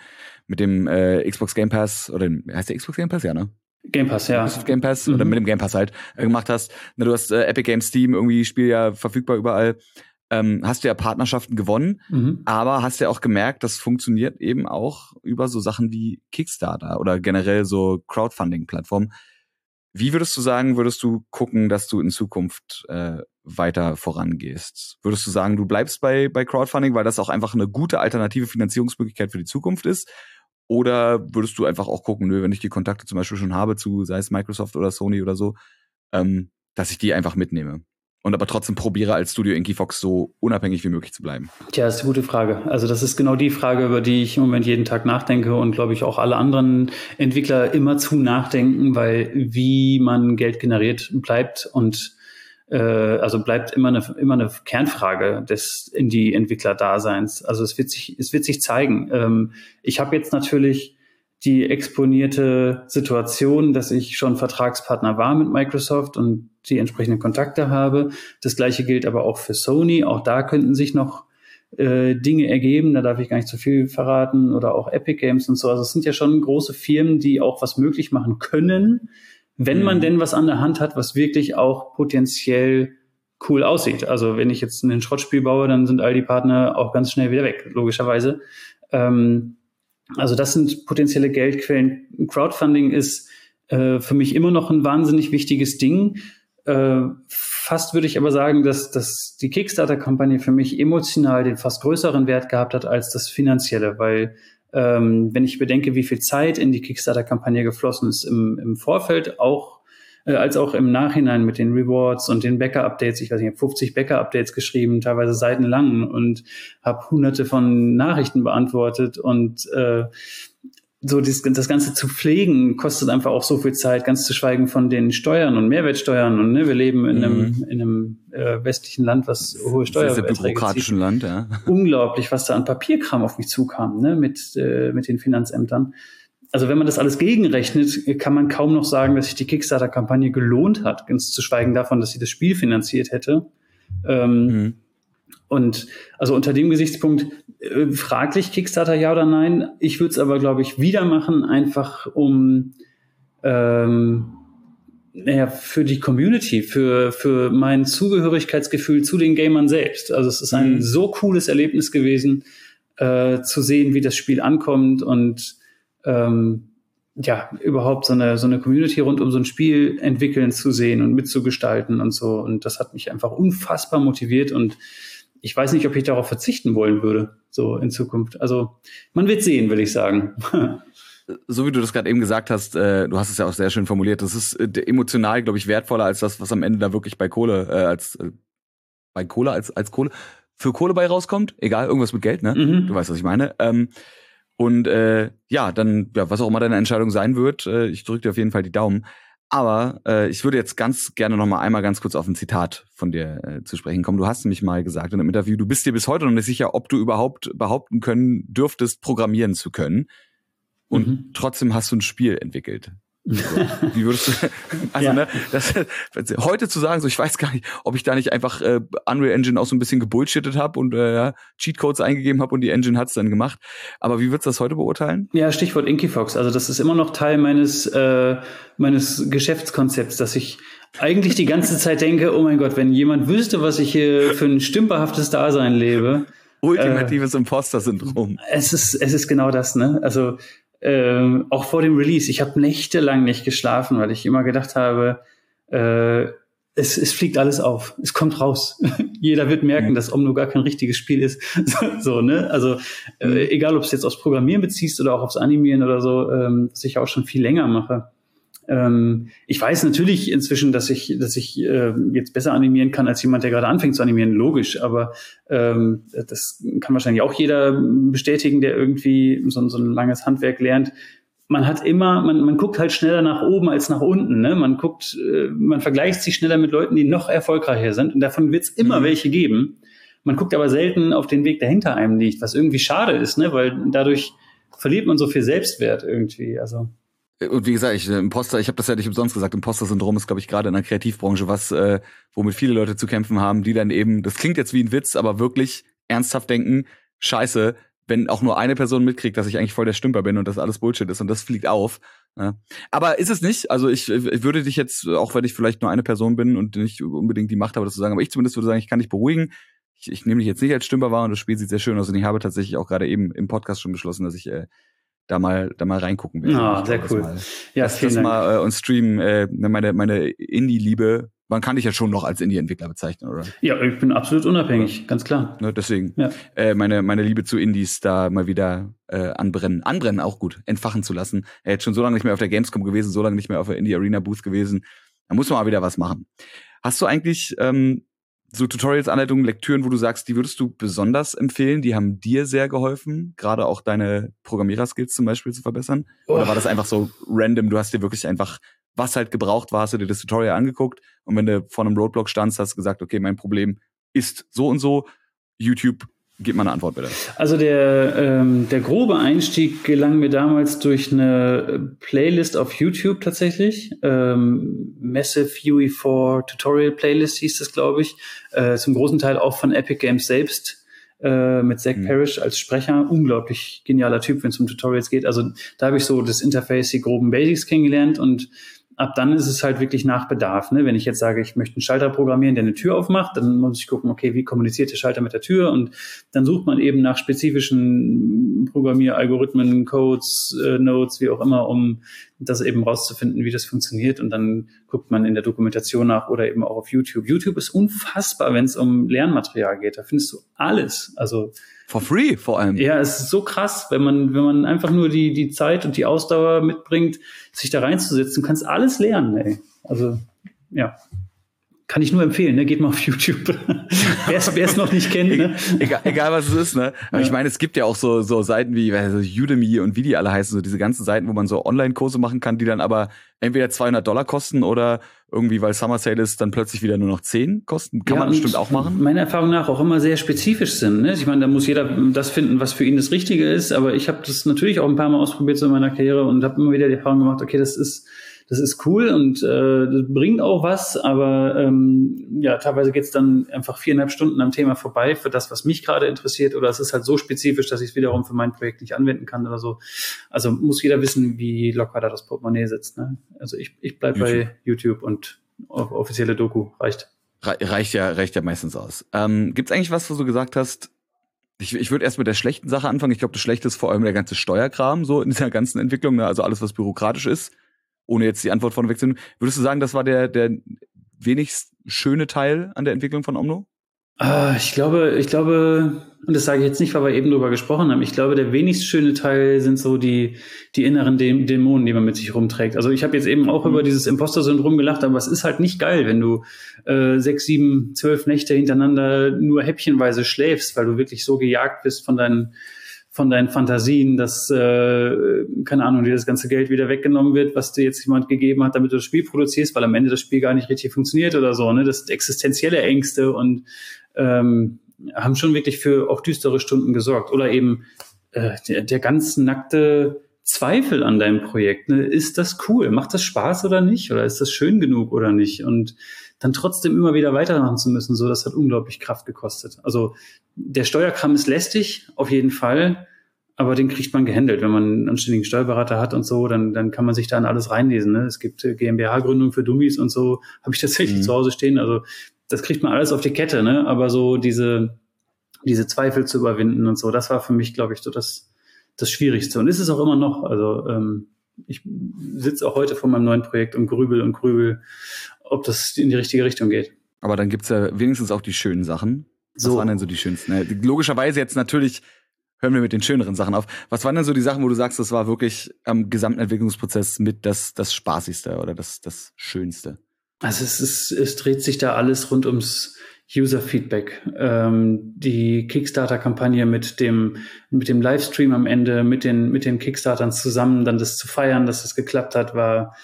Speaker 2: Xbox Game Pass, oder heißt der Xbox Game Pass, ja, ne?
Speaker 3: Game Pass, ja.
Speaker 2: Game Pass, oder mit dem Game Pass halt gemacht hast. Du hast Epic Games, Steam, irgendwie Spiel ja verfügbar überall. Hast du ja Partnerschaften gewonnen, aber hast ja auch gemerkt, das funktioniert eben auch über so Sachen wie Kickstarter oder generell so Crowdfunding-Plattformen. Wie würdest du sagen, würdest du gucken, dass du in Zukunft weiter vorangehst? Würdest du sagen, du bleibst bei Crowdfunding, weil das auch einfach eine gute alternative Finanzierungsmöglichkeit für die Zukunft ist? Oder würdest du einfach auch gucken, wenn ich die Kontakte zum Beispiel schon habe zu, sei es Microsoft oder Sony oder so, dass ich die einfach mitnehme? Und aber trotzdem probiere, als Studio Inky Fox so unabhängig wie möglich zu bleiben?
Speaker 3: Tja, das ist eine gute Frage. Also das ist genau die Frage, über die ich im Moment jeden Tag nachdenke und glaube ich auch alle anderen Entwickler immer zu nachdenken, weil wie man Geld generiert bleibt und also bleibt immer eine Kernfrage des Indie-Entwickler-Daseins. Also es wird sich zeigen. Ich habe jetzt natürlich die exponierte Situation, dass ich schon Vertragspartner war mit Microsoft und die entsprechenden Kontakte habe. Das Gleiche gilt aber auch für Sony. Auch da könnten sich noch Dinge ergeben. Da darf ich gar nicht zu viel verraten. Oder auch Epic Games und so. Also es sind ja schon große Firmen, die auch was möglich machen können, wenn man denn was an der Hand hat, was wirklich auch potenziell cool aussieht. Also wenn ich jetzt ein Schrottspiel baue, dann sind all die Partner auch ganz schnell wieder weg, logischerweise. Also das sind potenzielle Geldquellen. Crowdfunding ist für mich immer noch ein wahnsinnig wichtiges Ding. Fast würde ich aber sagen, dass die Kickstarter-Kampagne für mich emotional den fast größeren Wert gehabt hat als das Finanzielle, weil wenn ich bedenke, wie viel Zeit in die Kickstarter-Kampagne geflossen ist im Vorfeld, auch als auch im Nachhinein mit den Rewards und den Bäcker-Updates. Ich weiß nicht, ich habe 50 Bäcker-Updates geschrieben, teilweise seitenlang und habe hunderte von Nachrichten beantwortet und so das Ganze zu pflegen kostet einfach auch so viel Zeit, ganz zu schweigen von den Steuern und Mehrwertsteuern. Und wir leben in einem westlichen Land, was hohe Steuerbeiträge
Speaker 2: zieht. Bürokratischen Land, ja.
Speaker 3: Unglaublich, was da an Papierkram auf mich zukam, mit den Finanzämtern. Also wenn man das alles gegenrechnet, kann man kaum noch sagen, dass sich die Kickstarter-Kampagne gelohnt hat, ganz zu schweigen davon, dass sie das Spiel finanziert hätte. Und also unter dem Gesichtspunkt fraglich Kickstarter ja oder nein. Ich würde es aber, glaube ich, wieder machen, einfach um für die Community, für mein Zugehörigkeitsgefühl zu den Gamern selbst. Also es ist ein so cooles Erlebnis gewesen, zu sehen, wie das Spiel ankommt und überhaupt so eine Community rund um so ein Spiel entwickeln zu sehen und mitzugestalten und so. Und das hat mich einfach unfassbar motiviert und ich weiß nicht, ob ich darauf verzichten wollen würde, so in Zukunft. Also man wird sehen, will ich sagen.
Speaker 2: So wie du das gerade eben gesagt hast, du hast es ja auch sehr schön formuliert, das ist emotional, glaube ich, wertvoller als das, was am Ende da wirklich bei Kohle, als Kohle für Kohle bei rauskommt. Egal, irgendwas mit Geld, ne? Du weißt, was ich meine. Was auch immer deine Entscheidung sein wird, ich drücke dir auf jeden Fall die Daumen. Aber ich würde jetzt ganz gerne noch mal einmal ganz kurz auf ein Zitat von dir zu sprechen kommen. Du hast nämlich mal gesagt in einem Interview, du bist dir bis heute noch nicht sicher, ob du überhaupt behaupten können dürftest, programmieren zu können. Und trotzdem hast du ein Spiel entwickelt. So, wie würdest du, also ne, das, heute zu sagen, so ich weiß gar nicht, ob ich da nicht einfach Unreal Engine auch so ein bisschen gebullshittet habe und Cheatcodes eingegeben habe und die Engine hat's dann gemacht. Aber wie würdest du das heute beurteilen?
Speaker 3: Ja, Stichwort Inkyfox. Also das ist immer noch Teil meines Geschäftskonzepts, dass ich eigentlich die ganze Zeit denke, oh mein Gott, wenn jemand wüsste, was ich hier für ein stümperhaftes Dasein lebe.
Speaker 2: Ultimatives Imposter-Syndrom.
Speaker 3: Es ist genau das, ne? Also auch vor dem Release. Ich habe nächtelang nicht geschlafen, weil ich immer gedacht habe, es fliegt alles auf. Es kommt raus. Jeder wird merken, dass Omno gar kein richtiges Spiel ist. So, ne? Also egal, ob es jetzt aufs Programmieren beziehst oder auch aufs Animieren oder so, was ich auch schon viel länger mache. Ich weiß natürlich inzwischen, dass ich jetzt besser animieren kann als jemand, der gerade anfängt zu animieren, logisch, aber das kann wahrscheinlich auch jeder bestätigen, der irgendwie so ein langes Handwerk lernt. Man hat immer, man guckt halt schneller nach oben als nach unten, ne? Man vergleicht sich schneller mit Leuten, die noch erfolgreicher sind, und davon wird es immer welche geben. Man guckt aber selten auf den Weg, der hinter einem liegt, was irgendwie schade ist, ne? Weil dadurch verliert man so viel Selbstwert irgendwie, also.
Speaker 2: Und wie gesagt, ich habe das ja nicht umsonst gesagt, Imposter-Syndrom ist, glaube ich, gerade in der Kreativbranche was, womit viele Leute zu kämpfen haben, die dann eben, das klingt jetzt wie ein Witz, aber wirklich ernsthaft denken, scheiße, wenn auch nur eine Person mitkriegt, dass ich eigentlich voll der Stümper bin und das alles Bullshit ist und das fliegt auf. Ja. Aber ist es nicht, also ich würde dich jetzt, auch wenn ich vielleicht nur eine Person bin und nicht unbedingt die Macht habe, das zu sagen, aber ich zumindest würde sagen, ich kann dich beruhigen. Ich nehme dich jetzt nicht als Stümper wahr und das Spiel sieht sehr schön aus und ich habe tatsächlich auch gerade eben im Podcast schon beschlossen, dass ich da mal reingucken werde.
Speaker 3: Ah, sehr cool.
Speaker 2: Ja, vielen Dank. Mal und streamen, meine Indie-Liebe. Man kann dich ja schon noch als Indie-Entwickler bezeichnen, oder?
Speaker 3: Ja, ich bin absolut unabhängig, ganz klar.
Speaker 2: Ne, deswegen meine Liebe zu Indies da mal wieder anbrennen auch gut, entfachen zu lassen. Er ist schon so lange nicht mehr auf der Gamescom gewesen, so lange nicht mehr auf der Indie-Arena-Booth gewesen. Da muss man mal wieder was machen. Hast du eigentlich so Tutorials, Anleitungen, Lektüren, wo du sagst, die würdest du besonders empfehlen? Die haben dir sehr geholfen, gerade auch deine Programmierer-Skills zum Beispiel zu verbessern? Oder war das einfach so random? Du hast dir wirklich einfach, was halt gebraucht war, hast du dir das Tutorial angeguckt und wenn du vor einem Roadblock standst, hast du gesagt, okay, mein Problem ist so und so. YouTube, gib mal eine Antwort bitte.
Speaker 3: Also der grobe Einstieg gelang mir damals durch eine Playlist auf YouTube tatsächlich. Massive UE4 Tutorial Playlist hieß es, glaube ich. Zum großen Teil auch von Epic Games selbst. Mit Zach Parrish als Sprecher. Unglaublich genialer Typ, wenn es um Tutorials geht. Also da habe ich so das Interface, die groben Basics kennengelernt und ab dann ist es halt wirklich nach Bedarf. Ne? Wenn ich jetzt sage, ich möchte einen Schalter programmieren, der eine Tür aufmacht, dann muss ich gucken, okay, wie kommuniziert der Schalter mit der Tür? Und dann sucht man eben nach spezifischen Programmieralgorithmen, Codes, Nodes, wie auch immer, um das eben rauszufinden, wie das funktioniert. Und dann guckt man in der Dokumentation nach oder eben auch auf YouTube. YouTube ist unfassbar, wenn es um Lernmaterial geht. Da findest du alles. Also
Speaker 2: for free vor allem.
Speaker 3: Ja, es ist so krass, wenn man einfach nur die Zeit und die Ausdauer mitbringt, sich da reinzusetzen, du kannst alles lernen, ey. Also, ja. Kann ich nur empfehlen, ne? Geht mal auf YouTube. Wer es noch nicht kennt, ne?
Speaker 2: Egal was es ist, ne? Aber ich meine, es gibt ja auch so Seiten wie Udemy und wie die alle heißen, so diese ganzen Seiten, wo man so Online-Kurse machen kann, die dann aber entweder $200 kosten oder irgendwie, weil Summer Sale ist, dann plötzlich wieder nur noch 10 kosten. Kann man bestimmt auch machen.
Speaker 3: Meiner Erfahrung nach auch immer sehr spezifisch sind, ne? Ich meine, da muss jeder das finden, was für ihn das Richtige ist, aber ich habe das natürlich auch ein paar Mal ausprobiert so in meiner Karriere und habe immer wieder die Erfahrung gemacht, okay, das ist cool und das bringt auch was, aber teilweise geht's dann einfach 4,5 Stunden am Thema vorbei für das, was mich gerade interessiert, oder es ist halt so spezifisch, dass ich es wiederum für mein Projekt nicht anwenden kann oder so. Also muss jeder wissen, wie locker da das Portemonnaie sitzt. Ne? Also ich bleib bei YouTube und offizielle Doku reicht.
Speaker 2: Reicht ja meistens aus. Gibt's eigentlich was, wo du gesagt hast, ich würde erst mit der schlechten Sache anfangen. Ich glaube, das Schlechte ist vor allem der ganze Steuerkram so in dieser ganzen Entwicklung, ne? Also alles, was bürokratisch ist. Ohne jetzt die Antwort vorneweg zu nehmen. Würdest du sagen, das war der wenigst schöne Teil an der Entwicklung von Omno?
Speaker 3: Ich glaube, und das sage ich jetzt nicht, weil wir eben drüber gesprochen haben, ich glaube, der wenigst schöne Teil sind so die inneren Dämonen, die man mit sich rumträgt. Also ich habe jetzt eben auch über dieses Imposter-Syndrom gelacht, aber es ist halt nicht geil, wenn du 6, 7, 12 Nächte hintereinander nur häppchenweise schläfst, weil du wirklich so gejagt bist von deinen von deinen Fantasien, dass, keine Ahnung, dir das ganze Geld wieder weggenommen wird, was dir jetzt jemand gegeben hat, damit du das Spiel produzierst, weil am Ende das Spiel gar nicht richtig funktioniert oder so, ne? Das sind existenzielle Ängste und haben schon wirklich für auch düstere Stunden gesorgt. Oder eben der ganz nackte Zweifel an deinem Projekt. Ne? Ist das cool? Macht das Spaß oder nicht? Oder ist das schön genug oder nicht? Und dann trotzdem immer wieder weitermachen zu müssen, so, das hat unglaublich Kraft gekostet. Also der Steuerkram ist lästig, auf jeden Fall, aber den kriegt man gehandelt. Wenn man einen anständigen Steuerberater hat und so, dann kann man sich da in alles reinlesen. Ne? Es gibt GmbH-Gründung für Dummies und so, habe ich tatsächlich zu Hause stehen. Also das kriegt man alles auf die Kette, ne? Aber so diese Zweifel zu überwinden und so, das war für mich, glaube ich, so das Schwierigste. Und ist es auch immer noch. Also ich sitze auch heute vor meinem neuen Projekt und grübel, ob das in die richtige Richtung geht.
Speaker 2: Aber dann gibt's ja wenigstens auch die schönen Sachen. Was waren denn so die schönsten? Logischerweise jetzt natürlich hören wir mit den schöneren Sachen auf. Was waren denn so die Sachen, wo du sagst, das war wirklich am gesamten Entwicklungsprozess mit das Spaßigste oder das Schönste?
Speaker 3: Also es dreht sich da alles rund ums User-Feedback. Die Kickstarter-Kampagne mit dem Livestream am Ende, mit den Kickstartern zusammen, dann das zu feiern, dass das geklappt hat,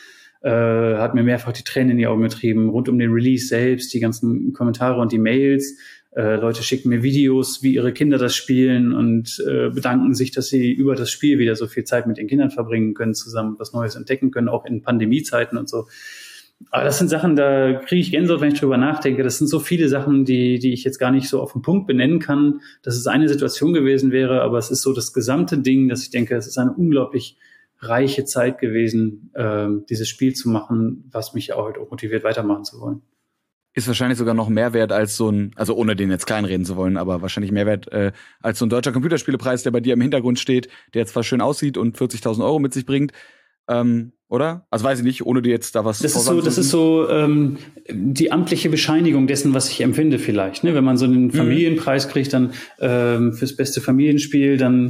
Speaker 3: hat mir mehrfach die Tränen in die Augen getrieben. Rund um den Release selbst, die ganzen Kommentare und die Mails. Leute schicken mir Videos, wie ihre Kinder das spielen und bedanken sich, dass sie über das Spiel wieder so viel Zeit mit den Kindern verbringen können, zusammen was Neues entdecken können, auch in Pandemiezeiten und so. Aber das sind Sachen, da kriege ich Gänsehaut, wenn ich drüber nachdenke. Das sind so viele Sachen, die ich jetzt gar nicht so auf den Punkt benennen kann, dass es eine Situation gewesen wäre, aber es ist so das gesamte Ding, dass ich denke, es ist eine unglaublich reiche Zeit gewesen, dieses Spiel zu machen, was mich auch motiviert, weitermachen zu wollen.
Speaker 2: Ist wahrscheinlich sogar noch mehr wert als so ein, also ohne den jetzt kleinreden zu wollen, aber wahrscheinlich mehr wert als so ein deutscher Computerspielepreis, der bei dir im Hintergrund steht, der zwar schön aussieht und 40.000 Euro mit sich bringt, oder? Also weiß ich nicht, ohne dir jetzt da was
Speaker 3: Das ist so die amtliche Bescheinigung dessen, was ich empfinde vielleicht. Ne? Wenn man so einen Familienpreis kriegt, dann fürs beste Familienspiel, dann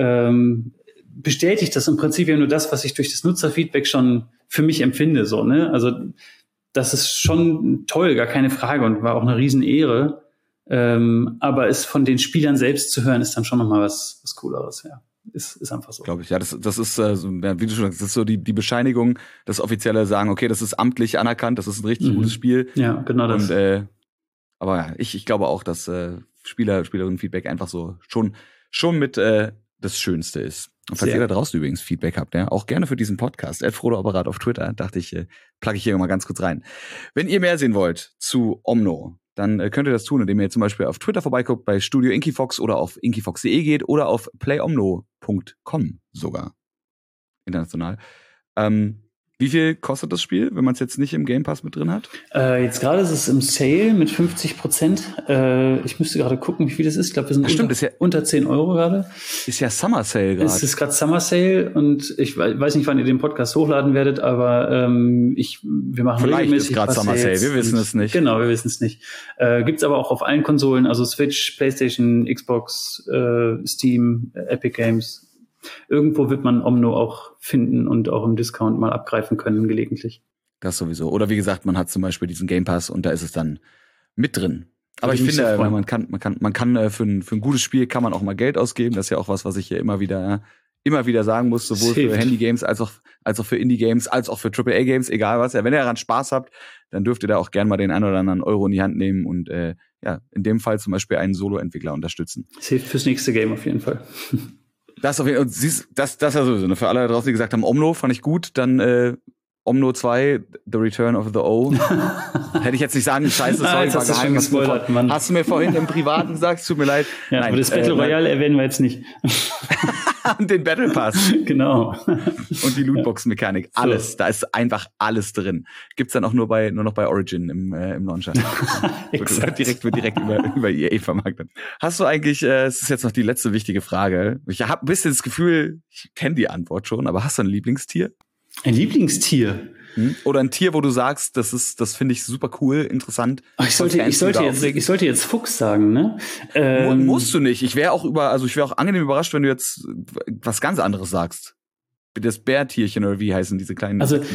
Speaker 3: bestätigt das im Prinzip ja nur das, was ich durch das Nutzerfeedback schon für mich empfinde. So, ne? Also das ist schon toll, gar keine Frage, und war auch eine Riesenehre. Aber es von den Spielern selbst zu hören, ist dann schon nochmal was Cooleres, ja. Ist einfach so.
Speaker 2: Glaube ich, ja. Das ist so, wie du schon sagst, das ist so die Bescheinigung, das offizielle Sagen, okay, das ist amtlich anerkannt, das ist ein richtig gutes Spiel.
Speaker 3: Ja, genau das.
Speaker 2: Und, aber ja, ich glaube auch, dass Spielerinnen-Feedback einfach so schon mit das Schönste ist. Und falls ihr da draußen übrigens Feedback habt, ja, auch gerne für diesen Podcast, @frodoapparat auf Twitter, dachte ich, plugge ich hier mal ganz kurz rein. Wenn ihr mehr sehen wollt zu Omno, dann könnt ihr das tun, indem ihr zum Beispiel auf Twitter vorbeiguckt bei Studio Inkyfox oder auf inkyfox.de geht oder auf playomno.com sogar. International. Wie viel kostet das Spiel, wenn man es jetzt nicht im Game Pass mit drin hat?
Speaker 3: Jetzt gerade ist es im Sale mit 50%. Ich müsste gerade gucken, wie viel das ist. Ich glaube, wir sind unter 10 Euro gerade.
Speaker 2: Ist ja Summer Sale gerade.
Speaker 3: Es ist gerade Summer Sale und ich weiß nicht, wann ihr den Podcast hochladen werdet, aber wir machen
Speaker 2: vielleicht
Speaker 3: regelmäßig
Speaker 2: ist gerade Summer Sale, wir wissen es nicht.
Speaker 3: Genau, wir wissen es nicht. Gibt's aber auch auf allen Konsolen, also Switch, PlayStation, Xbox, Steam, Epic Games. Irgendwo wird man Omno auch finden und auch im Discount mal abgreifen können, gelegentlich.
Speaker 2: Das sowieso. Oder wie gesagt, man hat zum Beispiel diesen Game Pass und da ist es dann mit drin. Aber ich finde, man kann für ein gutes Spiel kann man auch mal Geld ausgeben. Das ist ja auch was ich hier immer wieder sagen muss, sowohl für Handy-Games als auch für Indie-Games, als auch für AAA-Games, egal was. Ja, wenn ihr daran Spaß habt, dann dürft ihr da auch gerne mal den einen oder anderen Euro in die Hand nehmen und in dem Fall zum Beispiel einen Solo-Entwickler unterstützen.
Speaker 3: Das hilft fürs nächste Game auf jeden Fall.
Speaker 2: Das auf jeden Fall. Und siehst, das ja sowieso, ne? Für alle da draußen, die gesagt haben, Omno fand ich gut, dann Omno 2, The Return of the O. Hätte ich jetzt nicht sagen, scheiße, sorry,
Speaker 3: war geheim.
Speaker 2: Hast du mir vorhin im Privaten gesagt, tut mir leid.
Speaker 3: Ja, nein, aber das Battle Royale erwähnen wir jetzt nicht.
Speaker 2: Und den Battle Pass.
Speaker 3: Genau.
Speaker 2: Und die Lootbox-Mechanik. Alles. So. Da ist einfach alles drin. Gibt's dann auch nur noch bei Origin im Launcher. wird direkt über EA vermarktet. Hast du eigentlich, es ist jetzt noch die letzte wichtige Frage. Ich habe ein bisschen das Gefühl, ich kenne die Antwort schon, aber hast du ein Lieblingstier?
Speaker 3: Ein Lieblingstier?
Speaker 2: Oder ein Tier, wo du sagst, das finde ich super cool, interessant.
Speaker 3: Ach, ich sollte jetzt Fuchs sagen, ne?
Speaker 2: Musst du nicht. Ich wäre auch angenehm überrascht, wenn du jetzt was ganz anderes sagst. Das Bärtierchen oder wie heißen diese kleinen?
Speaker 3: Also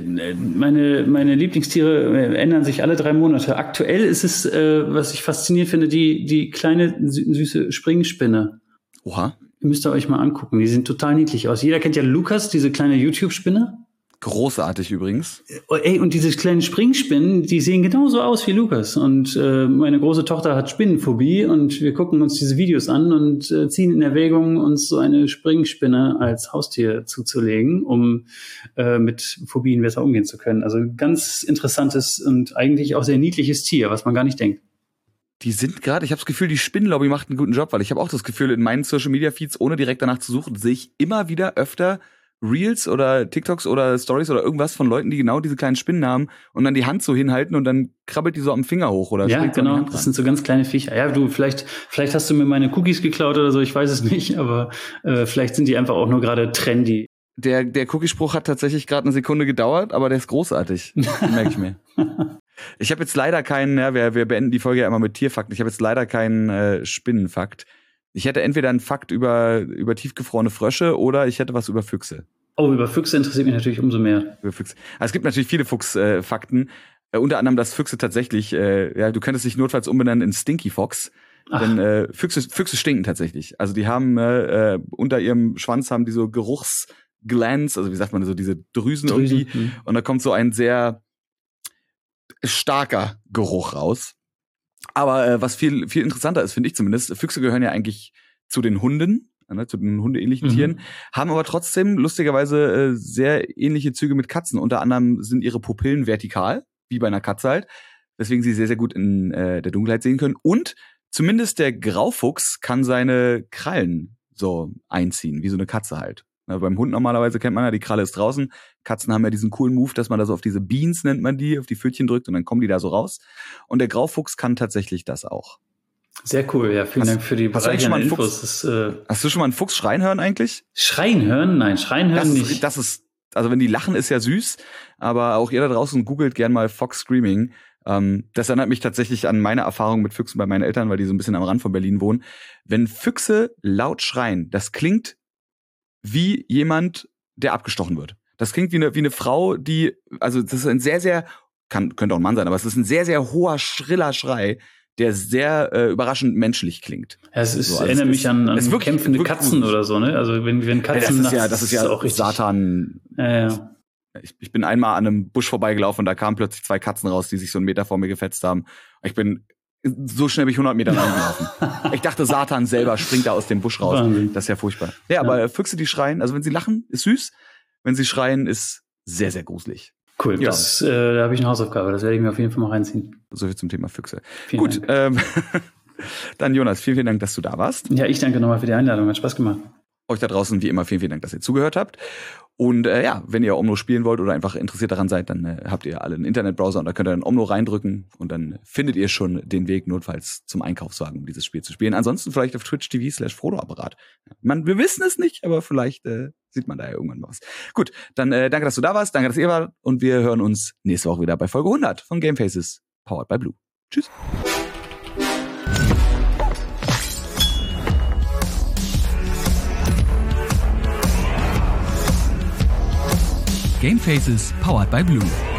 Speaker 3: meine Lieblingstiere ändern sich alle 3 Monate. Aktuell ist es, was ich faszinierend finde, die kleine süße Springspinne.
Speaker 2: Oha.
Speaker 3: müsst ihr euch mal angucken. Die sehen total niedlich aus. Jeder kennt ja Lukas, diese kleine YouTube-Spinne.
Speaker 2: Großartig übrigens.
Speaker 3: Ey, und diese kleinen Springspinnen, die sehen genauso aus wie Lukas. Und meine große Tochter hat Spinnenphobie und wir gucken uns diese Videos an und ziehen in Erwägung, uns so eine Springspinne als Haustier zuzulegen, um mit Phobien besser umgehen zu können. Also ganz interessantes und eigentlich auch sehr niedliches Tier, was man gar nicht denkt.
Speaker 2: Die sind gerade, ich habe das Gefühl, die Spinnenlobby macht einen guten Job, weil ich habe auch das Gefühl, in meinen Social-Media-Feeds, ohne direkt danach zu suchen, sehe ich immer wieder öfter Reels oder TikToks oder Stories oder irgendwas von Leuten, die genau diese kleinen Spinnen haben und dann die Hand so hinhalten und dann krabbelt die so am Finger hoch oder
Speaker 3: ja, genau, das sind so ganz kleine Viecher. Ja, du, vielleicht hast du mir meine Cookies geklaut oder so, ich weiß es nicht, aber vielleicht sind die einfach auch nur gerade trendy.
Speaker 2: Der Cookiespruch hat tatsächlich gerade eine Sekunde gedauert, aber der ist großartig, merke ich mir. Ich habe jetzt leider keinen, ja, wir beenden die Folge ja immer mit Tierfakten, ich habe jetzt leider keinen Spinnenfakt. Ich hätte entweder einen Fakt über tiefgefrorene Frösche oder ich hätte was über Füchse.
Speaker 3: Oh, über Füchse interessiert mich natürlich umso mehr.
Speaker 2: Über Füchse. Also es gibt natürlich viele Fuchsfakten. Unter anderem, dass Füchse tatsächlich, ja, du könntest dich notfalls umbenennen in Stinky Fox. Denn Füchse stinken tatsächlich. Also die haben unter ihrem Schwanz haben die so Geruchsglands, also wie sagt man so, diese Drüsen irgendwie. Und da kommt so ein sehr starker Geruch raus. Aber was viel interessanter ist, finde ich zumindest, Füchse gehören ja eigentlich zu den Hunden, zu den hundeähnlichen Tieren, haben aber trotzdem lustigerweise sehr ähnliche Züge mit Katzen. Unter anderem sind ihre Pupillen vertikal, wie bei einer Katze halt, weswegen sie sehr, sehr gut in der Dunkelheit sehen können. Und zumindest der Graufuchs kann seine Krallen so einziehen, wie so eine Katze halt. Beim Hund normalerweise kennt man ja, die Kralle ist draußen. Katzen haben ja diesen coolen Move, dass man da so auf diese Beans, nennt man die, auf die Pfötchen drückt und dann kommen die da so raus. Und der Graufuchs kann tatsächlich das auch.
Speaker 3: Sehr cool, ja. Vielen Dank für die bereichernden Infos.
Speaker 2: Hast du schon mal einen Fuchs schreien hören eigentlich?
Speaker 3: Schreien hören? Nein, schreien hören nicht.
Speaker 2: Das ist, also wenn die lachen, ist ja süß. Aber auch ihr da draußen googelt gern mal Fox Screaming. Das erinnert mich tatsächlich an meine Erfahrung mit Füchsen bei meinen Eltern, weil die so ein bisschen am Rand von Berlin wohnen. Wenn Füchse laut schreien, das klingt wie jemand, der abgestochen wird. Das klingt wie eine Frau, die, also das ist ein sehr, sehr, könnte auch ein Mann sein, aber es ist ein sehr, sehr hoher, schriller Schrei, der sehr überraschend menschlich klingt.
Speaker 3: Ja, es ist, so, also erinnert mich an wirklich, kämpfende Katzen gut. Oder so, ne? Also wenn Katzen
Speaker 2: das ist ja auch Satan.
Speaker 3: Ja.
Speaker 2: Ich bin einmal an einem Busch vorbeigelaufen und da kamen plötzlich 2 Katzen raus, die sich so 1 Meter vor mir gefetzt haben. So schnell bin ich 100 Meter reingelaufen. Ich dachte, Satan selber springt da aus dem Busch raus. Wahnsinn. Das ist ja furchtbar. Ja, aber Füchse, die schreien, also wenn sie lachen, ist süß. Wenn sie schreien, ist sehr, sehr gruselig.
Speaker 3: Cool, ja. Da habe ich eine Hausaufgabe. Das werde ich mir auf jeden Fall mal reinziehen.
Speaker 2: So viel zum Thema Füchse.
Speaker 3: Vielen
Speaker 2: Gut, dann Jonas, vielen Dank, dass du da warst.
Speaker 3: Ja, ich danke nochmal für die Einladung. Hat Spaß gemacht.
Speaker 2: Euch da draußen, wie immer, vielen Dank, dass ihr zugehört habt. Und ja, wenn ihr Omno spielen wollt oder einfach interessiert daran seid, dann habt ihr alle einen Internetbrowser und da könnt ihr dann Omno reindrücken und dann findet ihr schon den Weg notfalls zum Einkaufswagen, um dieses Spiel zu spielen. Ansonsten vielleicht auf twitch.tv/Frodo-Apparat. Wir wissen es nicht, aber vielleicht sieht man da ja irgendwann mal was. Gut, dann danke, dass du da warst, danke, dass ihr wart und wir hören uns nächste Woche wieder bei Folge 100 von Gamefaces, powered by Blue. Tschüss.
Speaker 1: Gamefaces, powered by Blue.